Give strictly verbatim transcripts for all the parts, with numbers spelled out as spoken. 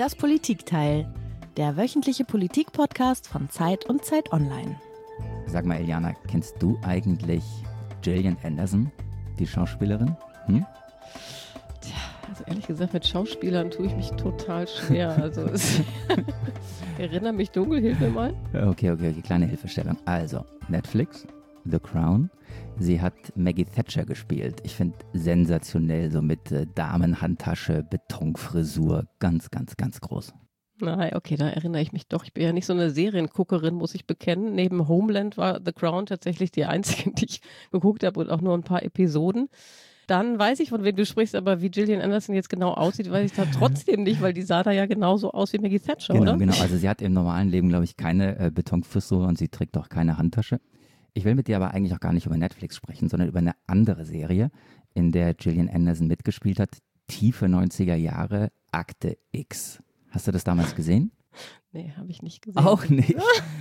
Das Politikteil, der wöchentliche Politik-Podcast von Zeit und Zeit Online. Sag mal, Eliana, kennst du eigentlich Gillian Anderson, die Schauspielerin? Hm? Tja, also ehrlich gesagt, mit Schauspielern tue ich mich total schwer. Also es erinnere mich dunkel, hilf mir mal. Okay, okay, okay, kleine Hilfestellung. Also, Netflix, The Crown. Sie hat Maggie Thatcher gespielt. Ich finde sensationell, so mit äh, Damenhandtasche, Betonfrisur, ganz, ganz, ganz groß. Nein, okay, da erinnere ich mich doch. Ich bin ja nicht so eine Serienguckerin, muss ich bekennen. Neben Homeland war The Crown tatsächlich die einzige, die ich geguckt habe und auch nur ein paar Episoden. Dann weiß ich, von wem du sprichst, aber wie Gillian Anderson jetzt genau aussieht, weiß ich da trotzdem nicht, weil die sah da ja genauso aus wie Maggie Thatcher, genau, oder? Genau, genau. Also sie hat im normalen Leben, glaube ich, keine äh, Betonfrisur und sie trägt auch keine Handtasche. Ich will mit dir aber eigentlich auch gar nicht über Netflix sprechen, sondern über eine andere Serie, in der Gillian Anderson mitgespielt hat. Tiefe neunziger Jahre, Akte X. Hast du das damals gesehen? Nee, habe ich nicht gesehen. Auch nicht?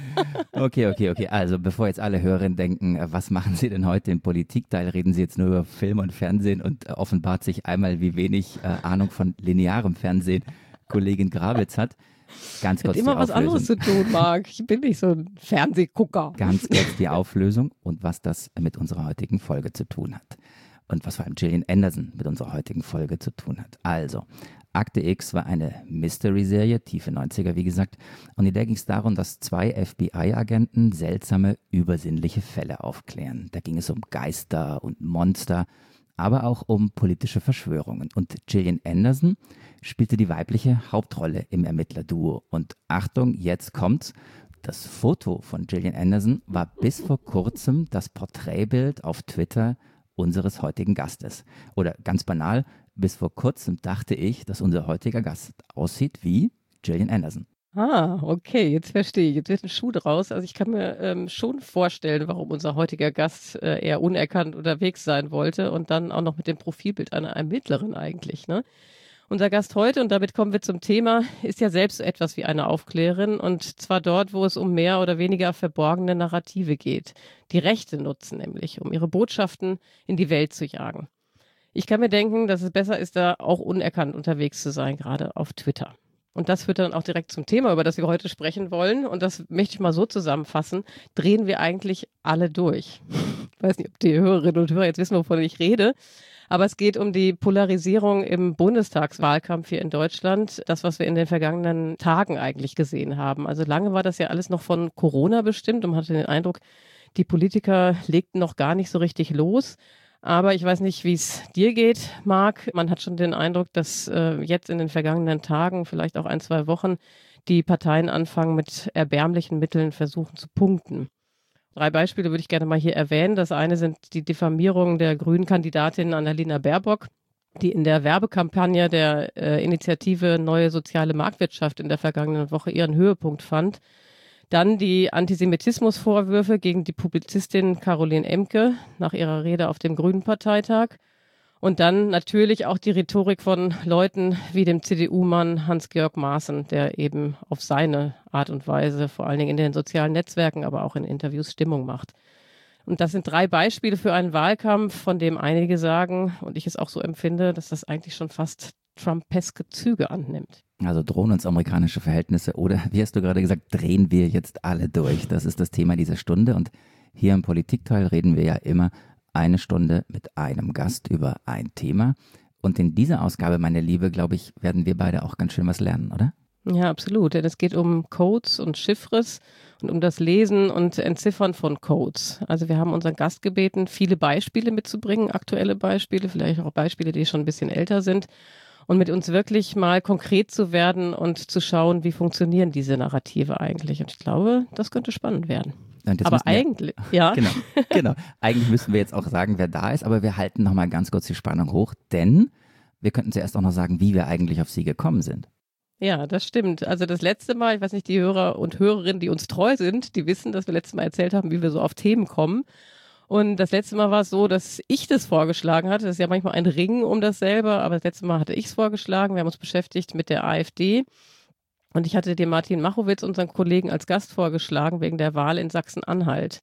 Okay, okay, okay. Also bevor jetzt alle Hörerinnen denken, was machen Sie denn heute im Politikteil? Reden Sie jetzt nur über Film und Fernsehen und offenbart sich einmal, wie wenig äh, Ahnung von linearem Fernsehen Kollegin Grawitz hat. Ganz kurz Hat immer die was Auflösung. anderes zu tun, Marc. Ich bin nicht so ein Fernsehgucker. Ganz kurz die Auflösung und was das mit unserer heutigen Folge zu tun hat. Und was vor allem Gillian Anderson mit unserer heutigen Folge zu tun hat. Also, Akte X war eine Mystery-Serie, tiefe neunziger wie gesagt. Und in der ging es darum, dass zwei F B I-Agenten seltsame, übersinnliche Fälle aufklären. Da ging es um Geister und Monster, aber auch um politische Verschwörungen. Und Gillian Anderson spielte die weibliche Hauptrolle im Ermittlerduo. Und Achtung, jetzt kommt's. Das Foto von Gillian Anderson war bis vor kurzem das Porträtbild auf Twitter unseres heutigen Gastes. Oder ganz banal, bis vor kurzem dachte ich, dass unser heutiger Gast aussieht wie Gillian Anderson. Ah, okay, jetzt verstehe ich. Jetzt wird ein Schuh draus. Also ich kann mir ähm, schon vorstellen, warum unser heutiger Gast äh, eher unerkannt unterwegs sein wollte und dann auch noch mit dem Profilbild einer Ermittlerin eigentlich, ne? Unser Gast heute, und damit kommen wir zum Thema, ist ja selbst so etwas wie eine Aufklärerin und zwar dort, wo es um mehr oder weniger verborgene Narrative geht. Die Rechte nutzen nämlich, um ihre Botschaften in die Welt zu jagen. Ich kann mir denken, dass es besser ist, da auch unerkannt unterwegs zu sein, gerade auf Twitter. Und das führt dann auch direkt zum Thema, über das wir heute sprechen wollen. Und das möchte ich mal so zusammenfassen. Drehen wir eigentlich alle durch? Ich weiß nicht, ob die Hörerinnen und Hörer jetzt wissen, wovon ich rede. Aber es geht um die Polarisierung im Bundestagswahlkampf hier in Deutschland. Das, was wir in den vergangenen Tagen eigentlich gesehen haben. Also lange war das ja alles noch von Corona bestimmt und man hatte den Eindruck, die Politiker legten noch gar nicht so richtig los. Aber ich weiß nicht, wie es dir geht, Marc. Man hat schon den Eindruck, dass äh, jetzt in den vergangenen Tagen, vielleicht auch ein, zwei Wochen, die Parteien anfangen, mit erbärmlichen Mitteln versuchen zu punkten. Drei Beispiele würde ich gerne mal hier erwähnen. Das eine sind die Diffamierungen der grünen Kandidatin Annalena Baerbock, die in der Werbekampagne der äh, Initiative Neue Soziale Marktwirtschaft in der vergangenen Woche ihren Höhepunkt fand. Dann die Antisemitismusvorwürfe gegen die Publizistin Caroline Emke nach ihrer Rede auf dem Grünen-Parteitag. Und dann natürlich auch die Rhetorik von Leuten wie dem C D U-Mann Hans-Georg Maaßen, der eben auf seine Art und Weise, vor allen Dingen in den sozialen Netzwerken, aber auch in Interviews Stimmung macht. Und das sind drei Beispiele für einen Wahlkampf, von dem einige sagen, und ich es auch so empfinde, dass das eigentlich schon fast trumpeske Züge annimmt. Also drohen uns amerikanische Verhältnisse oder, wie hast du gerade gesagt, drehen wir jetzt alle durch. Das ist das Thema dieser Stunde und hier im Politikteil reden wir ja immer eine Stunde mit einem Gast über ein Thema. Und in dieser Ausgabe, meine Liebe, glaube ich, werden wir beide auch ganz schön was lernen, oder? Ja, absolut. Denn es geht um Codes und Chiffres und um das Lesen und Entziffern von Codes. Also wir haben unseren Gast gebeten, viele Beispiele mitzubringen, aktuelle Beispiele, vielleicht auch Beispiele, die schon ein bisschen älter sind. Und mit uns wirklich mal konkret zu werden und zu schauen, wie funktionieren diese Narrative eigentlich. Und ich glaube, das könnte spannend werden. Aber wir, eigentlich, ja. Genau, genau. Eigentlich müssten wir jetzt auch sagen, wer da ist, aber wir halten nochmal ganz kurz die Spannung hoch, denn wir könnten zuerst auch noch sagen, wie wir eigentlich auf sie gekommen sind. Ja, das stimmt. Also das letzte Mal, ich weiß nicht, die Hörer und Hörerinnen, die uns treu sind, die wissen, dass wir letztes Mal erzählt haben, wie wir so auf Themen kommen. Und das letzte Mal war es so, dass ich das vorgeschlagen hatte. Das ist ja manchmal ein Ringen um dasselbe, aber das letzte Mal hatte ich es vorgeschlagen. Wir haben uns beschäftigt mit der AfD. Und ich hatte dem Martin Machowitz, unseren Kollegen, als Gast vorgeschlagen wegen der Wahl in Sachsen-Anhalt.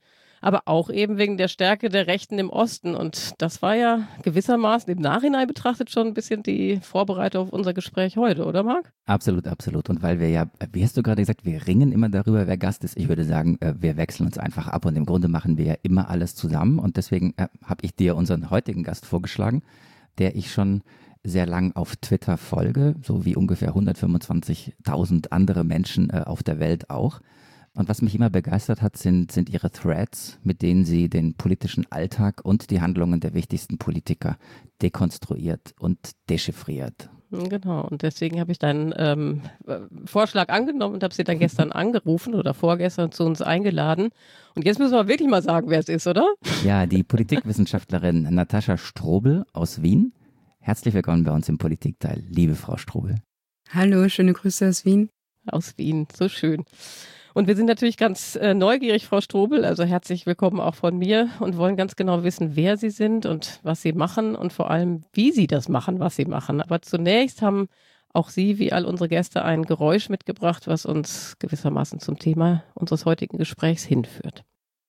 aber auch eben wegen der Stärke der Rechten im Osten. Und das war ja gewissermaßen im Nachhinein betrachtet schon ein bisschen die Vorbereitung auf unser Gespräch heute, oder Marc? Absolut, absolut. Und weil wir ja, wie hast du gerade gesagt, wir ringen immer darüber, wer Gast ist. Ich würde sagen, wir wechseln uns einfach ab und im Grunde machen wir ja immer alles zusammen. Und deswegen äh, habe ich dir unseren heutigen Gast vorgeschlagen, der ich schon sehr lang auf Twitter folge, so wie ungefähr hundertfünfundzwanzigtausend andere Menschen äh, auf der Welt auch. Und was mich immer begeistert hat, sind, sind ihre Threads, mit denen sie den politischen Alltag und die Handlungen der wichtigsten Politiker dekonstruiert und dechiffriert. Genau, und deswegen habe ich deinen ähm, Vorschlag angenommen und habe sie dann gestern angerufen oder vorgestern zu uns eingeladen. Und jetzt müssen wir wirklich mal sagen, wer es ist, oder? Ja, die Politikwissenschaftlerin Natascha Strobel aus Wien. Herzlich willkommen bei uns im Politikteil, liebe Frau Strobel. Hallo, schöne Grüße aus Wien. Aus Wien, so schön. Und wir sind natürlich ganz äh, neugierig, Frau Strobel, also herzlich willkommen auch von mir und wollen ganz genau wissen, wer Sie sind und was Sie machen und vor allem, wie Sie das machen, was Sie machen. Aber zunächst haben auch Sie, wie all unsere Gäste, ein Geräusch mitgebracht, was uns gewissermaßen zum Thema unseres heutigen Gesprächs hinführt.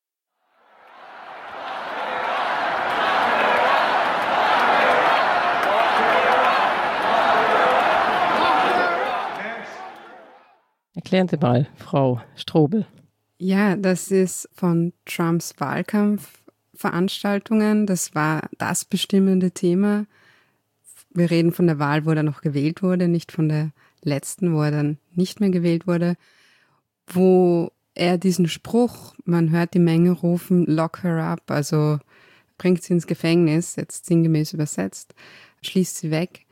Erklären Sie mal, Frau Strobel. Ja, das ist von Trumps Wahlkampfveranstaltungen. Das war das bestimmende Thema. Wir reden von der Wahl, wo er noch gewählt wurde, nicht von der letzten, wo er dann nicht mehr gewählt wurde, wo er diesen Spruch, man hört die Menge rufen, lock her up, also bringt sie ins Gefängnis, jetzt sinngemäß übersetzt, schließt sie weg,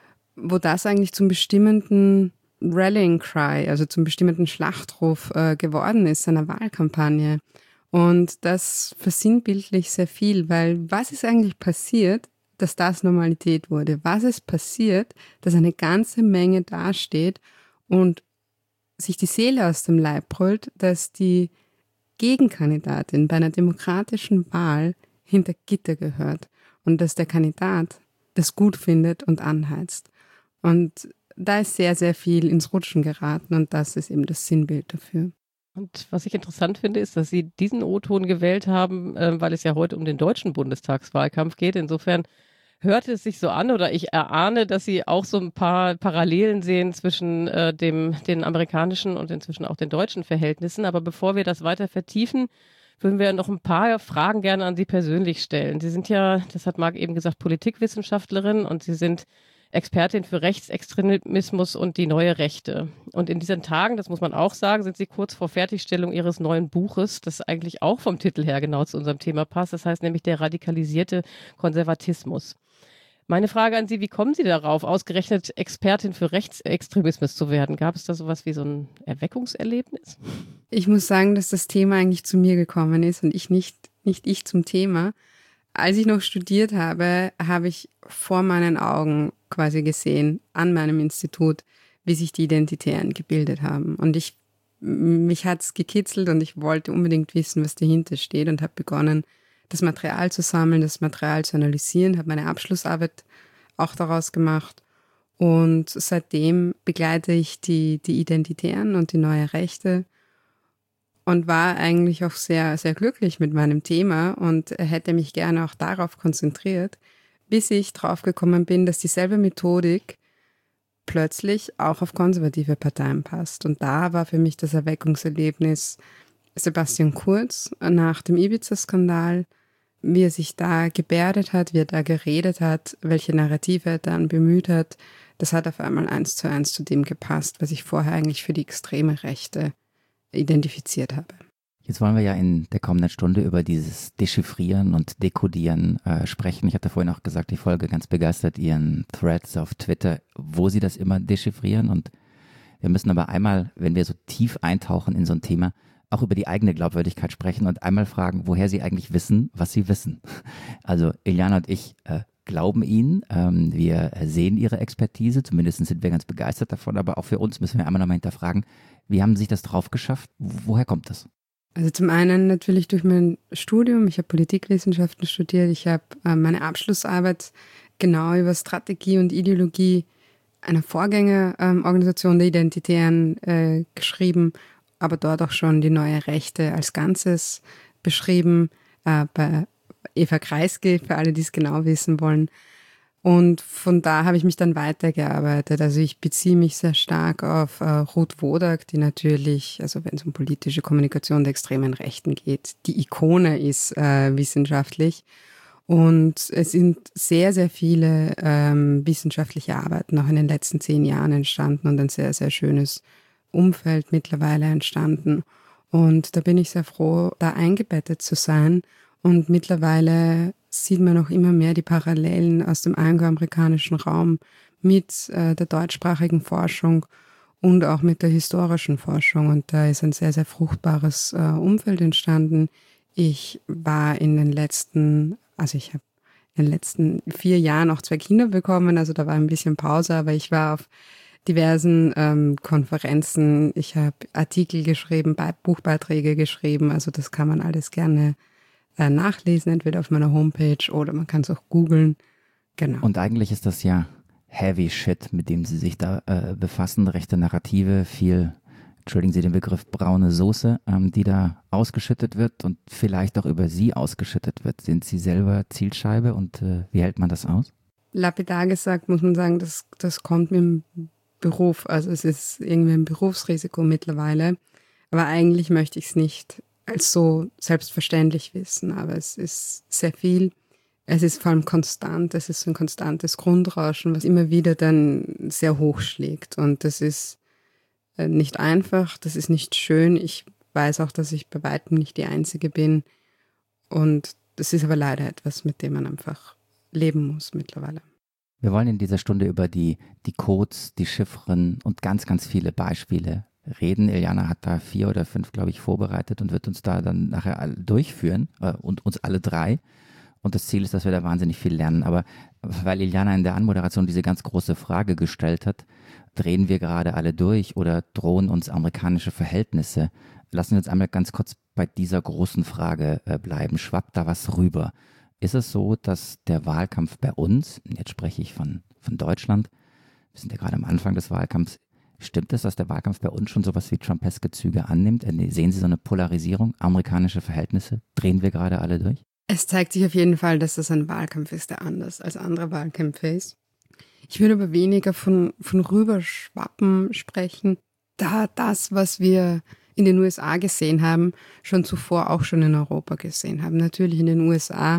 wo das eigentlich zum bestimmenden Rallying Cry, also zum bestimmten Schlachtruf äh, geworden ist, seiner Wahlkampagne. Und das versinnbildlich sehr viel, weil was ist eigentlich passiert, dass das Normalität wurde? Was ist passiert, dass eine ganze Menge dasteht und sich die Seele aus dem Leib brüllt, dass die Gegenkandidatin bei einer demokratischen Wahl hinter Gitter gehört und dass der Kandidat das gut findet und anheizt. Und da ist sehr, sehr viel ins Rutschen geraten und das ist eben das Sinnbild dafür. Und was ich interessant finde, ist, dass Sie diesen O-Ton gewählt haben, äh, weil es ja heute um den deutschen Bundestagswahlkampf geht. Insofern hört es sich so an oder ich erahne, dass Sie auch so ein paar Parallelen sehen zwischen äh, dem, den amerikanischen und inzwischen auch den deutschen Verhältnissen. Aber bevor wir das weiter vertiefen, würden wir noch ein paar Fragen gerne an Sie persönlich stellen. Sie sind ja, das hat Marc eben gesagt, Politikwissenschaftlerin und Sie sind Expertin für Rechtsextremismus und die neue Rechte. Und in diesen Tagen, das muss man auch sagen, sind Sie kurz vor Fertigstellung Ihres neuen Buches, das eigentlich auch vom Titel her genau zu unserem Thema passt. Das heißt nämlich der radikalisierte Konservatismus. Meine Frage an Sie, wie kommen Sie darauf, ausgerechnet Expertin für Rechtsextremismus zu werden? Gab es da sowas wie so ein Erweckungserlebnis? Ich muss sagen, dass das Thema eigentlich zu mir gekommen ist und ich nicht, nicht ich zum Thema. Als ich noch studiert habe, habe ich vor meinen Augen quasi gesehen, an meinem Institut, wie sich die Identitären gebildet haben. Und ich, mich hat es gekitzelt und ich wollte unbedingt wissen, was dahinter steht und habe begonnen, das Material zu sammeln, das Material zu analysieren, habe meine Abschlussarbeit auch daraus gemacht. Und seitdem begleite ich die, die Identitären und die neue Rechte und war eigentlich auch sehr, sehr glücklich mit meinem Thema und hätte mich gerne auch darauf konzentriert, bis ich drauf gekommen bin, dass dieselbe Methodik plötzlich auch auf konservative Parteien passt. Und da war für mich das Erweckungserlebnis Sebastian Kurz nach dem Ibiza-Skandal, wie er sich da gebärdet hat, wie er da geredet hat, welche Narrative er dann bemüht hat. Das hat auf einmal eins zu eins zu dem gepasst, was ich vorher eigentlich für die extreme Rechte identifiziert habe. Jetzt wollen wir ja in der kommenden Stunde über dieses Dechiffrieren und Dekodieren äh, sprechen. Ich hatte vorhin auch gesagt, ich folge ganz begeistert Ihren Threads auf Twitter, wo Sie das immer dechiffrieren. Und wir müssen aber einmal, wenn wir so tief eintauchen in so ein Thema, auch über die eigene Glaubwürdigkeit sprechen und einmal fragen, woher Sie eigentlich wissen, was Sie wissen. Also Iliana und ich äh, glauben Ihnen, ähm, wir sehen Ihre Expertise, zumindest sind wir ganz begeistert davon, aber auch für uns müssen wir einmal nochmal hinterfragen, wie haben Sie sich das drauf geschafft? Woher kommt das? Also zum einen natürlich durch mein Studium. Ich habe Politikwissenschaften studiert. Ich habe äh, meine Abschlussarbeit genau über Strategie und Ideologie einer Vorgängerorganisation ähm, der Identitären äh, geschrieben, aber dort auch schon die neue Rechte als Ganzes beschrieben äh, bei Eva Kreisky, für alle, die es genau wissen wollen. Und von da habe ich mich dann weitergearbeitet. Also ich beziehe mich sehr stark auf äh, Ruth Wodak, die natürlich, also wenn es um politische Kommunikation der extremen Rechten geht, die Ikone ist äh, wissenschaftlich. Und es sind sehr, sehr viele ähm, wissenschaftliche Arbeiten auch in den letzten zehn Jahren entstanden und ein sehr, sehr schönes Umfeld mittlerweile entstanden. Und da bin ich sehr froh, da eingebettet zu sein. Und mittlerweile sieht man auch immer mehr die Parallelen aus dem angloamerikanischen Raum mit äh, der deutschsprachigen Forschung und auch mit der historischen Forschung. Und da ist ein sehr, sehr fruchtbares äh, Umfeld entstanden. Ich war in den letzten, also ich habe in den letzten vier Jahren auch zwei Kinder bekommen, also da war ein bisschen Pause, aber ich war auf diversen ähm, Konferenzen, ich habe Artikel geschrieben, Be- Buchbeiträge geschrieben, also das kann man alles gerne äh, nachlesen, entweder auf meiner Homepage oder man kann es auch googeln. Genau. Und eigentlich ist das ja Heavy Shit, mit dem Sie sich da äh, befassen, rechte Narrative, viel, entschuldigen Sie den Begriff, braune Soße, ähm, die da ausgeschüttet wird und vielleicht auch über Sie ausgeschüttet wird. Sind Sie selber Zielscheibe und äh, wie hält man das aus? Lapidar gesagt muss man sagen, das, das kommt mit dem Beruf, also es ist irgendwie ein Berufsrisiko mittlerweile, aber eigentlich möchte ich es nicht als so selbstverständlich wissen, aber es ist sehr viel, es ist vor allem konstant, es ist ein konstantes Grundrauschen, was immer wieder dann sehr hoch schlägt und das ist nicht einfach, das ist nicht schön, ich weiß auch, dass ich bei weitem nicht die Einzige bin und das ist aber leider etwas, mit dem man einfach leben muss mittlerweile. Wir wollen in dieser Stunde über die, die Codes, die Chiffren und ganz, ganz viele Beispiele reden. Iliana hat da vier oder fünf, glaube ich, vorbereitet und wird uns da dann nachher alle durchführen äh, und uns alle drei. Und das Ziel ist, dass wir da wahnsinnig viel lernen. Aber weil Iliana in der Anmoderation diese ganz große Frage gestellt hat, drehen wir gerade alle durch oder drohen uns amerikanische Verhältnisse? Lassen wir uns einmal ganz kurz bei dieser großen Frage äh, bleiben. Schwappt da was rüber? Ist es so, dass der Wahlkampf bei uns, jetzt spreche ich von, von Deutschland, wir sind ja gerade am Anfang des Wahlkampfs, stimmt es, dass der Wahlkampf bei uns schon sowas wie trumpeske Züge annimmt? Sehen Sie so eine Polarisierung, amerikanische Verhältnisse? Drehen wir gerade alle durch? Es zeigt sich auf jeden Fall, dass das ein Wahlkampf ist, der anders als andere Wahlkämpfe ist. Ich würde aber weniger von, von Rüberschwappen sprechen, da das, was wir in den U S A gesehen haben, schon zuvor auch schon in Europa gesehen haben. Natürlich in den U S A,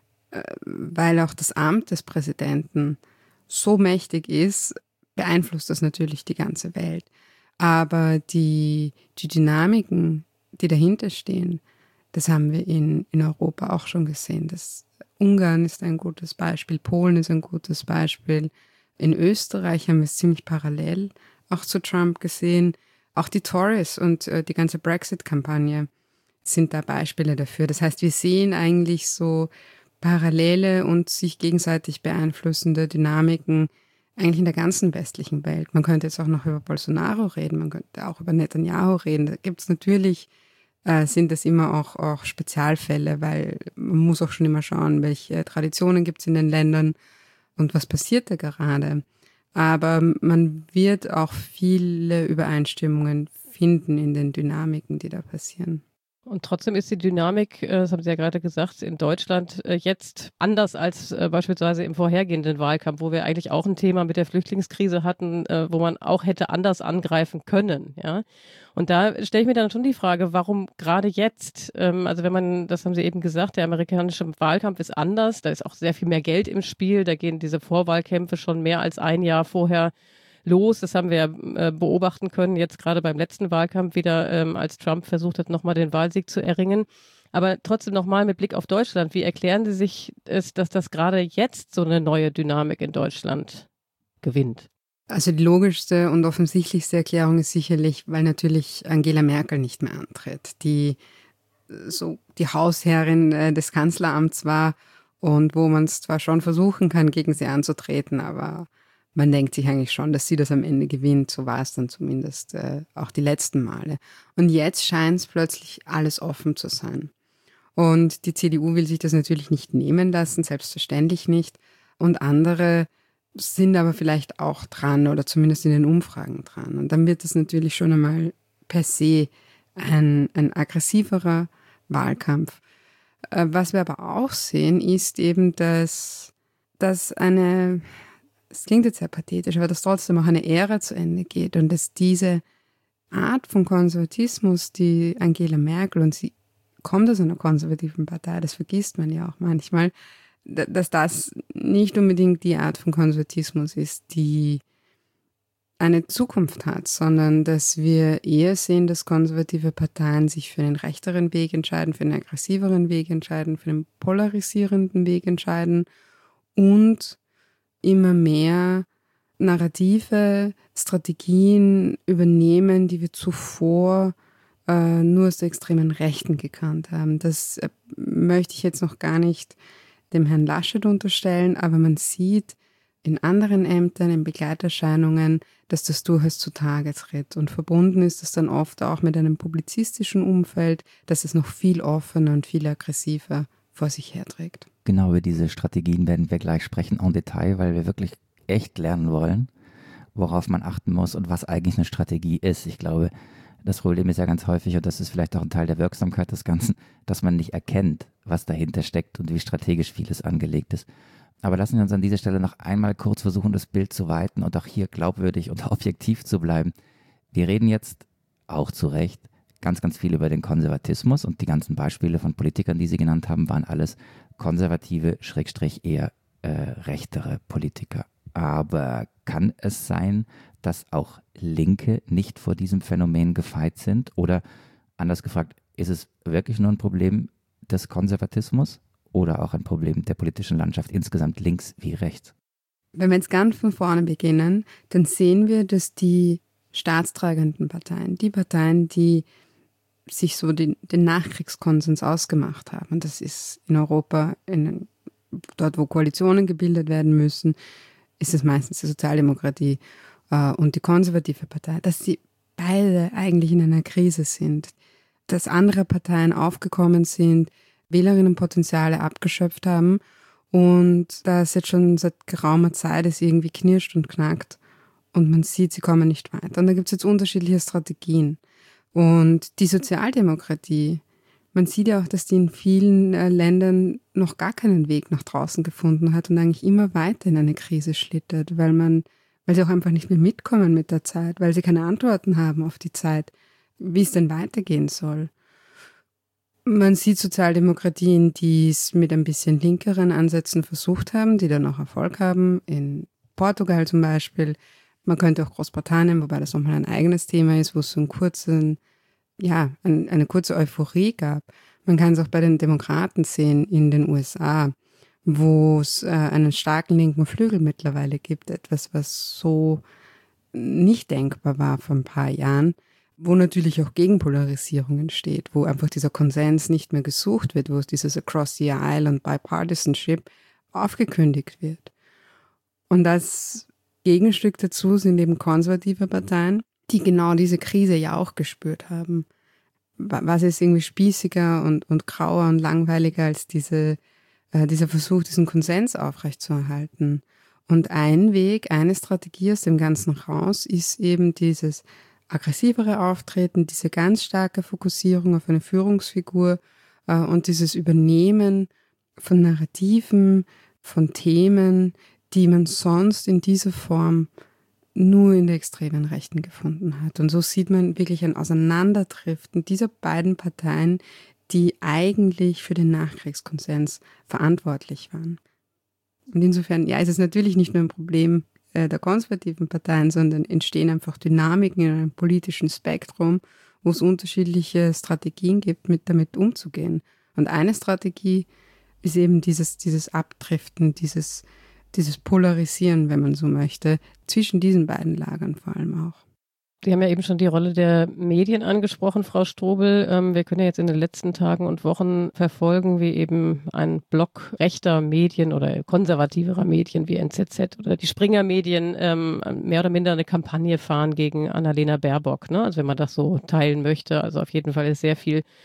weil auch das Amt des Präsidenten so mächtig ist, beeinflusst das natürlich die ganze Welt. Aber die, die Dynamiken, die dahinter stehen, das haben wir in, in Europa auch schon gesehen. Das Ungarn ist ein gutes Beispiel, Polen ist ein gutes Beispiel. In Österreich haben wir es ziemlich parallel auch zu Trump gesehen. Auch die Tories und äh, die ganze Brexit-Kampagne sind da Beispiele dafür. Das heißt, wir sehen eigentlich so parallele und sich gegenseitig beeinflussende Dynamiken eigentlich in der ganzen westlichen Welt. Man könnte jetzt auch noch über Bolsonaro reden, man könnte auch über Netanyahu reden. Da gibt es natürlich, äh, sind das immer auch, auch Spezialfälle, weil man muss auch schon immer schauen, welche Traditionen gibt es in den Ländern und was passiert da gerade. Aber man wird auch viele Übereinstimmungen finden in den Dynamiken, die da passieren. Und trotzdem ist die Dynamik, das haben Sie ja gerade gesagt, in Deutschland jetzt anders als beispielsweise im vorhergehenden Wahlkampf, wo wir eigentlich auch ein Thema mit der Flüchtlingskrise hatten, wo man auch hätte anders angreifen können. Ja? Und da stelle ich mir dann schon die Frage, warum gerade jetzt? Also wenn man, das haben Sie eben gesagt, der amerikanische Wahlkampf ist anders, da ist auch sehr viel mehr Geld im Spiel, da gehen diese Vorwahlkämpfe schon mehr als ein Jahr vorher los. Das haben wir äh, beobachten können, jetzt gerade beim letzten Wahlkampf wieder, ähm, als Trump versucht hat, nochmal den Wahlsieg zu erringen. Aber trotzdem nochmal mit Blick auf Deutschland, wie erklären Sie sich es, dass das gerade jetzt so eine neue Dynamik in Deutschland gewinnt? Also die logischste und offensichtlichste Erklärung ist sicherlich, weil natürlich Angela Merkel nicht mehr antritt, die so die Hausherrin äh, des Kanzleramts war und wo man es zwar schon versuchen kann, gegen sie anzutreten, aber man denkt sich eigentlich schon, dass sie das am Ende gewinnt. So war es dann zumindest äh, auch die letzten Male. Und jetzt scheint es plötzlich alles offen zu sein. Und die C D U will sich das natürlich nicht nehmen lassen, selbstverständlich nicht. Und andere sind aber vielleicht auch dran oder zumindest in den Umfragen dran. Und dann wird es natürlich schon einmal per se ein, ein aggressiverer Wahlkampf. Was wir aber auch sehen, ist eben, dass, dass eine, es klingt jetzt sehr pathetisch, aber dass trotzdem auch eine Ära zu Ende geht und dass diese Art von Konservatismus, die Angela Merkel, und sie kommt aus einer konservativen Partei, das vergisst man ja auch manchmal, dass das nicht unbedingt die Art von Konservatismus ist, die eine Zukunft hat, sondern dass wir eher sehen, dass konservative Parteien sich für einen rechteren Weg entscheiden, für einen aggressiveren Weg entscheiden, für einen polarisierenden Weg entscheiden und immer mehr Narrative, Strategien übernehmen, die wir zuvor äh, nur aus der extremen Rechten gekannt haben. Das äh, möchte ich jetzt noch gar nicht dem Herrn Laschet unterstellen, aber man sieht in anderen Ämtern, in Begleiterscheinungen, dass das durchaus zutage tritt. Und verbunden ist es dann oft auch mit einem publizistischen Umfeld, dass es noch viel offener und viel aggressiver vor sich herträgt. Genau, über diese Strategien werden wir gleich sprechen en Detail, weil wir wirklich echt lernen wollen, worauf man achten muss und was eigentlich eine Strategie ist. Ich glaube, das Problem ist ja ganz häufig, und das ist vielleicht auch ein Teil der Wirksamkeit des Ganzen, dass man nicht erkennt, was dahinter steckt und wie strategisch vieles angelegt ist. Aber lassen wir uns an dieser Stelle noch einmal kurz versuchen, das Bild zu weiten und auch hier glaubwürdig und objektiv zu bleiben. Wir reden jetzt, auch zu Recht, ganz, ganz viel über den Konservatismus und die ganzen Beispiele von Politikern, die Sie genannt haben, waren alles konservative, schrägstrich eher äh, rechtere Politiker. Aber kann es sein, dass auch Linke nicht vor diesem Phänomen gefeit sind? Oder anders gefragt, ist es wirklich nur ein Problem des Konservatismus oder auch ein Problem der politischen Landschaft insgesamt links wie rechts? Wenn wir jetzt ganz von vorne beginnen, dann sehen wir, dass die staatstragenden Parteien, die Parteien, die sich so den, den Nachkriegskonsens ausgemacht haben, und das ist in Europa, in, dort wo Koalitionen gebildet werden müssen, ist es meistens die Sozialdemokratie äh, und die konservative Partei, dass sie beide eigentlich in einer Krise sind, dass andere Parteien aufgekommen sind, Wählerinnenpotenziale abgeschöpft haben und dass jetzt schon seit geraumer Zeit es irgendwie knirscht und knackt und man sieht, sie kommen nicht weiter. Und da gibt es jetzt unterschiedliche Strategien. Und die Sozialdemokratie, man sieht ja auch, dass die in vielen äh, Ländern noch gar keinen Weg nach draußen gefunden hat und eigentlich immer weiter in eine Krise schlittert, weil man, weil sie auch einfach nicht mehr mitkommen mit der Zeit, weil sie keine Antworten haben auf die Zeit, wie es denn weitergehen soll. Man sieht Sozialdemokratien, die es mit ein bisschen linkeren Ansätzen versucht haben, die dann auch Erfolg haben, in Portugal zum Beispiel. Man könnte auch Großbritannien, wobei das nochmal ein eigenes Thema ist, wo es so einen kurzen, ja, ein, eine kurze Euphorie gab. Man kann es auch bei den Demokraten sehen in den U S A, wo es äh, einen starken linken Flügel mittlerweile gibt, etwas, was so nicht denkbar war vor ein paar Jahren, wo natürlich auch Gegenpolarisierung entsteht, wo einfach dieser Konsens nicht mehr gesucht wird, wo es dieses Across the Aisle und Bipartisanship aufgekündigt wird. Und das Gegenstück dazu sind eben konservative Parteien, die genau diese Krise ja auch gespürt haben. Was ist irgendwie spießiger und, und grauer und langweiliger als diese, äh, dieser Versuch, diesen Konsens aufrechtzuerhalten? Und ein Weg, eine Strategie aus dem Ganzen raus, ist eben dieses aggressivere Auftreten, diese ganz starke Fokussierung auf eine Führungsfigur äh, und dieses Übernehmen von Narrativen, von Themen, die man sonst in dieser Form nur in der extremen Rechten gefunden hat. Und so sieht man wirklich ein Auseinanderdriften dieser beiden Parteien, die eigentlich für den Nachkriegskonsens verantwortlich waren. Und insofern, ja, ist es natürlich nicht nur ein Problem äh, der konservativen Parteien, sondern entstehen einfach Dynamiken in einem politischen Spektrum, wo es unterschiedliche Strategien gibt, mit damit umzugehen. Und eine Strategie ist eben dieses, dieses Abdriften, dieses dieses Polarisieren, wenn man so möchte, zwischen diesen beiden Lagern vor allem auch. Sie haben ja eben schon die Rolle der Medien angesprochen, Frau Strobel. Ähm, wir können ja jetzt in den letzten Tagen und Wochen verfolgen, wie eben ein Block rechter Medien oder konservativerer Medien wie N Z Z oder die Springer-Medien ähm, mehr oder minder eine Kampagne fahren gegen Annalena Baerbock, ne? Also wenn man das so teilen möchte. Also auf jeden Fall ist sehr viel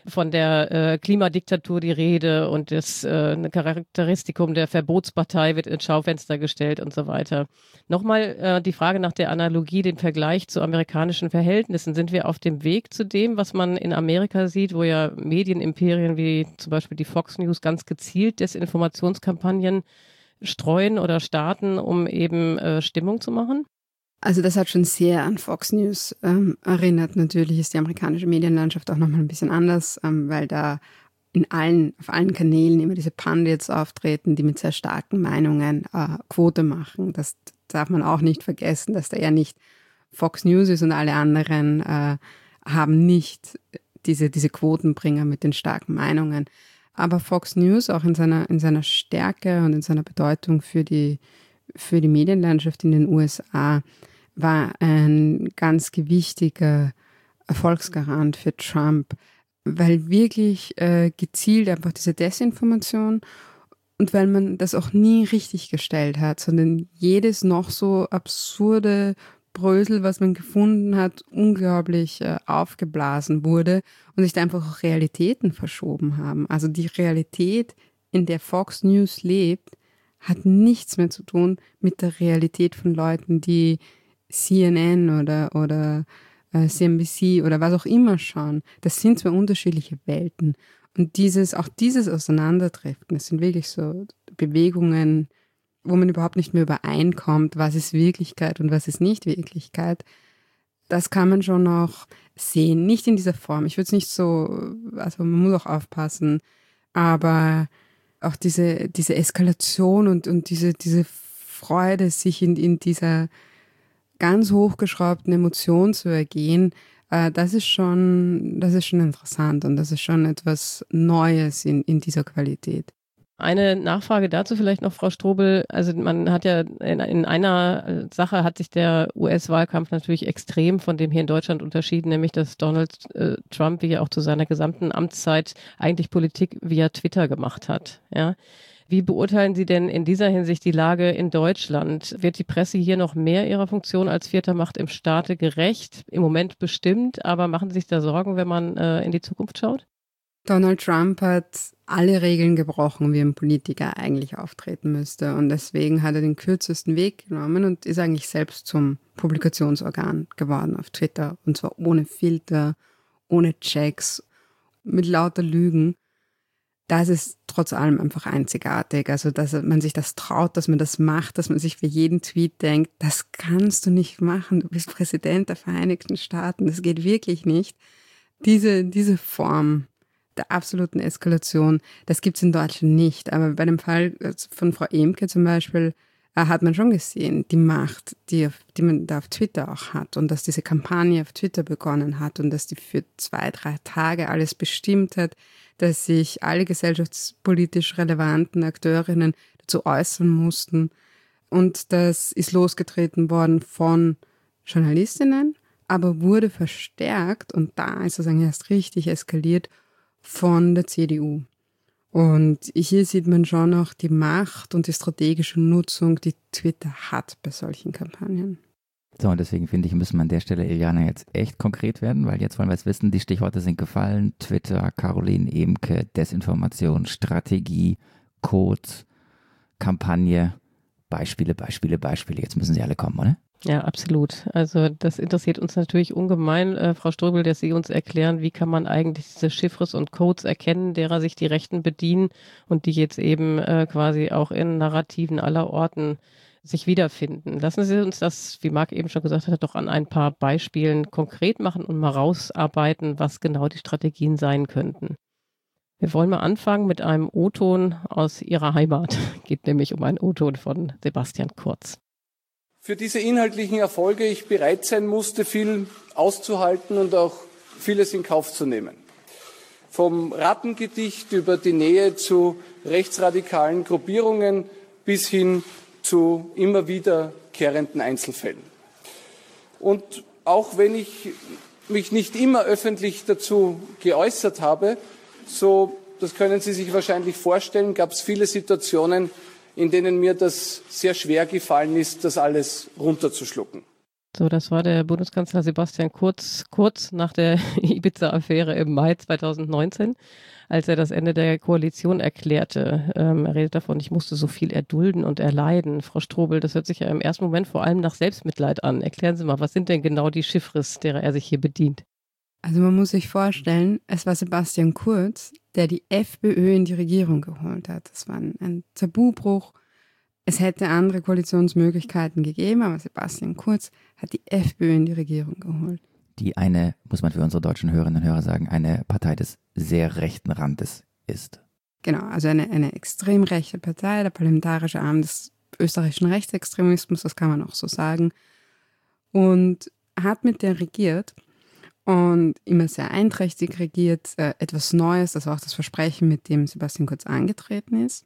von der äh, Klimadiktatur die Rede und das äh, ein Charakteristikum der Verbotspartei wird ins Schaufenster gestellt und so weiter. Nochmal äh, die Frage nach der Analogie, den Vergleich zu amerikanischen Verhältnissen. Sind wir auf dem Weg zu dem, was man in Amerika sieht, wo ja Medienimperien wie zum Beispiel die Fox News ganz gezielt Desinformationskampagnen streuen oder starten, um eben äh, Stimmung zu machen? Also das hat schon sehr an Fox News ähm, erinnert. Natürlich ist die amerikanische Medienlandschaft auch nochmal ein bisschen anders, ähm, weil da in allen, auf allen Kanälen immer diese Pundits auftreten, die mit sehr starken Meinungen äh, Quote machen. Das darf man auch nicht vergessen, dass da ja nicht Fox News ist und alle anderen äh, haben nicht diese, diese Quotenbringer mit den starken Meinungen. Aber Fox News auch in seiner, in seiner Stärke und in seiner Bedeutung für die, für die Medienlandschaft in den U S A war ein ganz gewichtiger Erfolgsgarant für Trump, weil wirklich äh, gezielt einfach diese Desinformation und weil man das auch nie richtig gestellt hat, sondern jedes noch so absurde Brösel, was man gefunden hat, unglaublich äh, aufgeblasen wurde und sich da einfach auch Realitäten verschoben haben. Also die Realität, in der Fox News lebt, hat nichts mehr zu tun mit der Realität von Leuten, die C N N oder, oder äh, C N B C oder was auch immer schauen. Das sind zwei unterschiedliche Welten. Und dieses, auch dieses Auseinanderdriften, das sind wirklich so Bewegungen, wo man überhaupt nicht mehr übereinkommt, was ist Wirklichkeit und was ist nicht Wirklichkeit. Das kann man schon noch sehen. Nicht in dieser Form. Ich würde es nicht so, also man muss auch aufpassen, aber auch diese, diese Eskalation und, und diese, diese Freude, sich in, in dieser ganz hochgeschraubten Emotion zu ergehen, äh, das ist schon, das ist schon interessant und das ist schon etwas Neues in, in dieser Qualität. Eine Nachfrage dazu vielleicht noch, Frau Strobel. Also man hat ja in, in einer Sache hat sich der U S-Wahlkampf natürlich extrem von dem hier in Deutschland unterschieden, nämlich dass Donald äh, Trump, wie ja auch zu seiner gesamten Amtszeit, eigentlich Politik via Twitter gemacht hat. Ja. Wie beurteilen Sie denn in dieser Hinsicht die Lage in Deutschland? Wird die Presse hier noch mehr ihrer Funktion als vierte Macht im Staate gerecht? Im Moment bestimmt, aber machen Sie sich da Sorgen, wenn man äh, in die Zukunft schaut? Donald Trump hat alle Regeln gebrochen, wie ein Politiker eigentlich auftreten müsste. Und deswegen hat er den kürzesten Weg genommen und ist eigentlich selbst zum Publikationsorgan geworden auf Twitter. Und zwar ohne Filter, ohne Checks, mit lauter Lügen. Das ist trotz allem einfach einzigartig. Also, dass man sich das traut, dass man das macht, dass man sich für jeden Tweet denkt, das kannst du nicht machen. Du bist Präsident der Vereinigten Staaten. Das geht wirklich nicht. Diese, diese Form der absoluten Eskalation, das gibt's in Deutschland nicht. Aber bei dem Fall von Frau Emke zum Beispiel äh, hat man schon gesehen, die Macht, die, auf, die man da auf Twitter auch hat und dass diese Kampagne auf Twitter begonnen hat und dass die für zwei, drei Tage alles bestimmt hat, dass sich alle gesellschaftspolitisch relevanten Akteurinnen dazu äußern mussten. Und das ist losgetreten worden von Journalistinnen, aber wurde verstärkt, und da ist es eigentlich erst richtig eskaliert, von der C D U. Und hier sieht man schon auch die Macht und die strategische Nutzung, die Twitter hat bei solchen Kampagnen. So, und deswegen finde ich, müssen wir an der Stelle, Iliana, jetzt echt konkret werden, weil jetzt wollen wir es wissen, die Stichworte sind gefallen: Twitter, Caroline Emke, Desinformation, Strategie, Codes, Kampagne, Beispiele, Beispiele, Beispiele. Jetzt müssen sie alle kommen, oder? Ja, absolut. Also das interessiert uns natürlich ungemein, äh, Frau Strobel, dass Sie uns erklären, wie kann man eigentlich diese Chiffres und Codes erkennen, derer sich die Rechten bedienen und die jetzt eben äh, quasi auch in Narrativen aller Orten sich wiederfinden. Lassen Sie uns das, wie Marc eben schon gesagt hat, doch an ein paar Beispielen konkret machen und mal rausarbeiten, was genau die Strategien sein könnten. Wir wollen mal anfangen mit einem O-Ton aus Ihrer Heimat. Geht nämlich um einen O-Ton von Sebastian Kurz. Für diese inhaltlichen Erfolge ich bereit sein musste, viel auszuhalten und auch vieles in Kauf zu nehmen. Vom Rattengedicht über die Nähe zu rechtsradikalen Gruppierungen bis hin zu immer wiederkehrenden Einzelfällen. Und auch wenn ich mich nicht immer öffentlich dazu geäußert habe, so, das können Sie sich wahrscheinlich vorstellen, gab es viele Situationen, in denen mir das sehr schwer gefallen ist, das alles runterzuschlucken. So, das war der Bundeskanzler Sebastian Kurz, kurz nach der Ibiza-Affäre im Mai zweitausendneunzehn, als er das Ende der Koalition erklärte. Ähm, er redet davon, ich musste so viel erdulden und erleiden. Frau Strobel, das hört sich ja im ersten Moment vor allem nach Selbstmitleid an. Erklären Sie mal, was sind denn genau die Chiffres, derer er sich hier bedient? Also man muss sich vorstellen, es war Sebastian Kurz, der die FPÖ in die Regierung geholt hat. Das war ein, ein Tabubruch. Es hätte andere Koalitionsmöglichkeiten gegeben, aber Sebastian Kurz hat die FPÖ in die Regierung geholt. Die eine, muss man für unsere deutschen Hörerinnen und Hörer sagen, eine Partei des sehr rechten Randes ist. Genau, also eine, eine extrem rechte Partei, der parlamentarische Arm des österreichischen Rechtsextremismus, das kann man auch so sagen. Und hat mit der regiert und immer sehr einträchtig regiert, äh, etwas Neues, das war auch das Versprechen, mit dem Sebastian Kurz angetreten ist.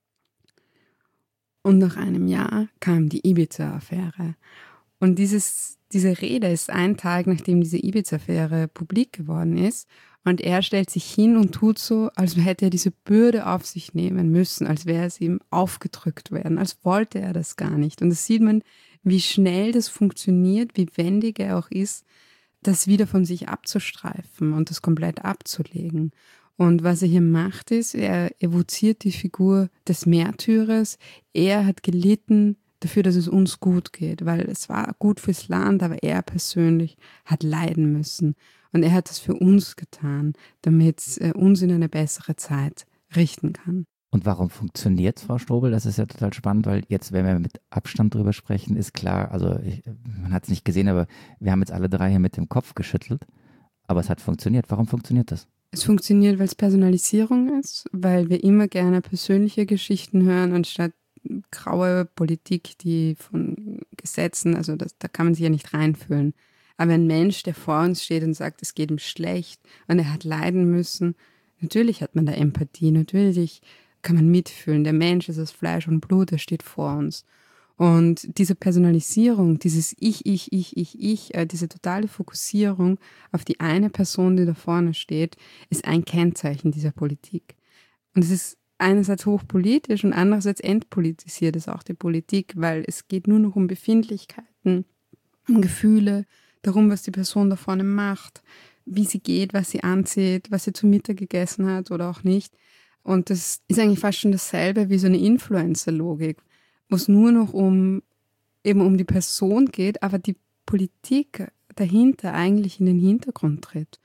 Und nach einem Jahr kam die Ibiza-Affäre. Und dieses, diese Rede ist ein Tag, nachdem diese Ibiza-Affäre publik geworden ist. Und er stellt sich hin und tut so, als hätte er diese Bürde auf sich nehmen müssen, als wäre es ihm aufgedrückt werden, als wollte er das gar nicht. Und das sieht man, wie schnell das funktioniert, wie wendig er auch ist, das wieder von sich abzustreifen und das komplett abzulegen. Und was er hier macht, ist, er evoziert die Figur des Märtyrers. Er hat gelitten dafür, dass es uns gut geht, weil es war gut fürs Land, aber er persönlich hat leiden müssen. Und er hat das für uns getan, damit es uns in eine bessere Zeit richten kann. Und warum funktioniert es, Frau Strobel? Das ist ja total spannend, weil jetzt, wenn wir mit Abstand drüber sprechen, ist klar, also ich, man hat es nicht gesehen, aber wir haben jetzt alle drei hier mit dem Kopf geschüttelt. Aber es hat funktioniert. Warum funktioniert das? Es funktioniert, weil es Personalisierung ist, weil wir immer gerne persönliche Geschichten hören, anstatt graue Politik, die von Gesetzen, also das, da kann man sich ja nicht reinfühlen. Aber ein Mensch, der vor uns steht und sagt, es geht ihm schlecht und er hat leiden müssen, natürlich hat man da Empathie, natürlich kann man mitfühlen. Der Mensch ist aus Fleisch und Blut, er steht vor uns. Und diese Personalisierung, dieses Ich, Ich, Ich, Ich, Ich, äh, diese totale Fokussierung auf die eine Person, die da vorne steht, ist ein Kennzeichen dieser Politik. Und es ist einerseits hochpolitisch und andererseits entpolitisiert es auch die Politik, weil es geht nur noch um Befindlichkeiten, um Gefühle, darum, was die Person da vorne macht, wie sie geht, was sie anzieht, was sie zu Mittag gegessen hat oder auch nicht. Und das ist eigentlich fast schon dasselbe wie so eine Influencer-Logik, wo es nur noch um, eben um die Person geht, aber die Politik dahinter eigentlich in den Hintergrund tritt.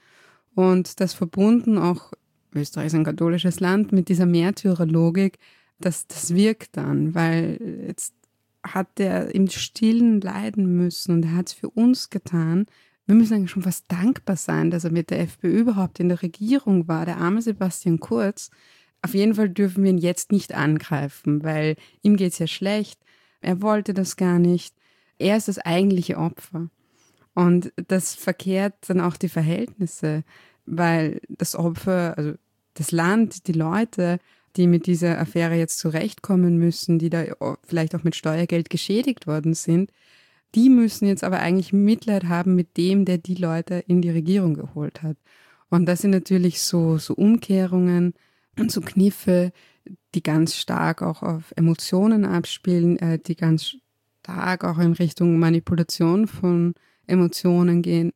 Und das verbunden auch, Österreich ist ein katholisches Land, mit dieser Märtyrerlogik, das, das wirkt dann, weil jetzt hat der im Stillen leiden müssen und er hat es für uns getan. Wir müssen eigentlich schon fast dankbar sein, dass er mit der FPÖ überhaupt in der Regierung war, der arme Sebastian Kurz. Auf jeden Fall dürfen wir ihn jetzt nicht angreifen, weil ihm geht es ja schlecht. Er wollte das gar nicht. Er ist das eigentliche Opfer. Und das verkehrt dann auch die Verhältnisse, weil das Opfer, also das Land, die Leute, die mit dieser Affäre jetzt zurechtkommen müssen, die da vielleicht auch mit Steuergeld geschädigt worden sind, die müssen jetzt aber eigentlich Mitleid haben mit dem, der die Leute in die Regierung geholt hat. Und das sind natürlich so, so Umkehrungen und so Kniffe, die ganz stark auch auf Emotionen abspielen, äh, die ganz stark auch in Richtung Manipulation von Emotionen gehen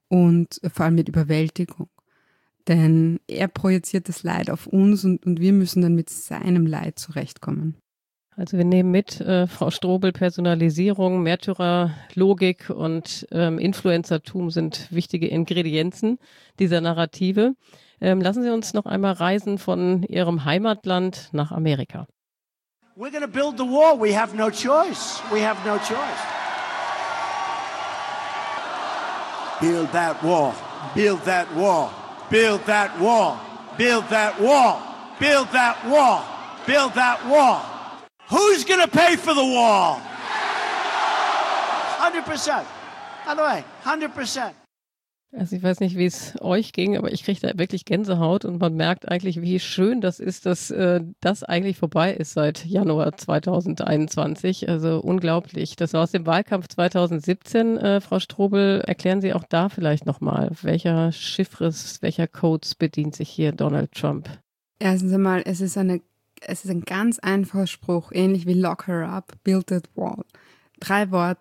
und vor allem mit Überwältigung. Denn er projiziert das Leid auf uns und, und wir müssen dann mit seinem Leid zurechtkommen. Also wir nehmen mit, äh, Frau Strobel, Personalisierung, Märtyrerlogik und ähm, Influencertum sind wichtige Ingredienzen dieser Narrative. Ähm, lassen Sie uns noch einmal reisen von Ihrem Heimatland nach Amerika. We're going to build the wall. We have no choice. We have no choice. Build that wall. Build that wall. Build that wall. Build that wall. Build that wall. Build that wall. Who's going to pay for the wall? one hundred percent. By the way, one hundred percent. Also ich weiß nicht, wie es euch ging, aber ich kriege da wirklich Gänsehaut und man merkt eigentlich, wie schön das ist, dass äh, das eigentlich vorbei ist seit Januar zweitausendeinundzwanzig. Also unglaublich. Das war aus dem Wahlkampf zweitausendsiebzehn. Äh, Frau Strobel, erklären Sie auch da vielleicht nochmal, welcher Chiffres, welcher Codes bedient sich hier Donald Trump? Erstens einmal, es ist, eine, es ist ein ganz einfacher Spruch, ähnlich wie Lock her up, build that wall. Drei Worte,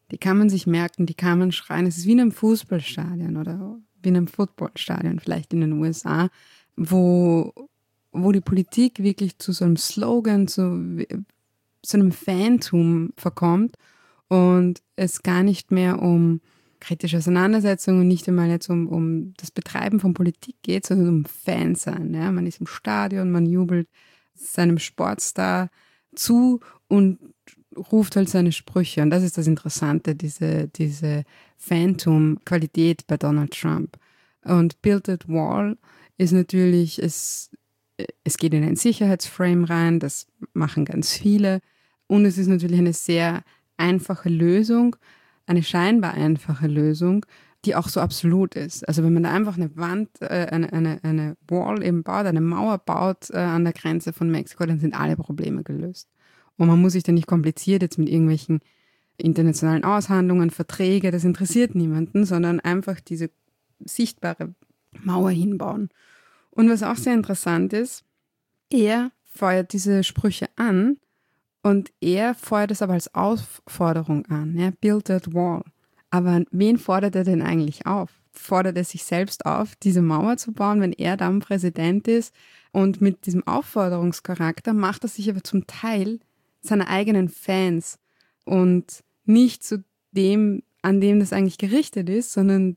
Die kann man sich merken, die kann man schreien. Es ist wie in einem Fußballstadion oder wie in einem Footballstadion, vielleicht in den U S A, wo, wo die Politik wirklich zu so einem Slogan, zu, zu einem Fantum verkommt und es gar nicht mehr um kritische Auseinandersetzungen und nicht einmal jetzt um, um das Betreiben von Politik geht, sondern um Fansein. Ja? Man ist im Stadion, man jubelt seinem Sportstar zu und ruft halt seine Sprüche. Und das ist das Interessante, diese, diese Phantom-Qualität bei Donald Trump. Und Build That Wall ist natürlich, es, es geht in ein Sicherheitsframe rein, das machen ganz viele. Und es ist natürlich eine sehr einfache Lösung, eine scheinbar einfache Lösung, die auch so absolut ist. Also wenn man da einfach eine Wand, äh, eine, eine, eine Wall eben baut, eine Mauer baut äh, an der Grenze von Mexiko, dann sind alle Probleme gelöst. Und man muss sich da nicht kompliziert jetzt mit irgendwelchen internationalen Aushandlungen, Verträge, das interessiert niemanden, sondern einfach diese sichtbare Mauer hinbauen. Und was auch sehr interessant ist, er feuert diese Sprüche an und er feuert es aber als Aufforderung an, ja, Build that wall. Aber wen fordert er denn eigentlich auf? Fordert er sich selbst auf, diese Mauer zu bauen, wenn er dann Präsident ist? Und mit diesem Aufforderungscharakter macht er sich aber zum Teil seine eigenen Fans und nicht zu dem, an dem das eigentlich gerichtet ist, sondern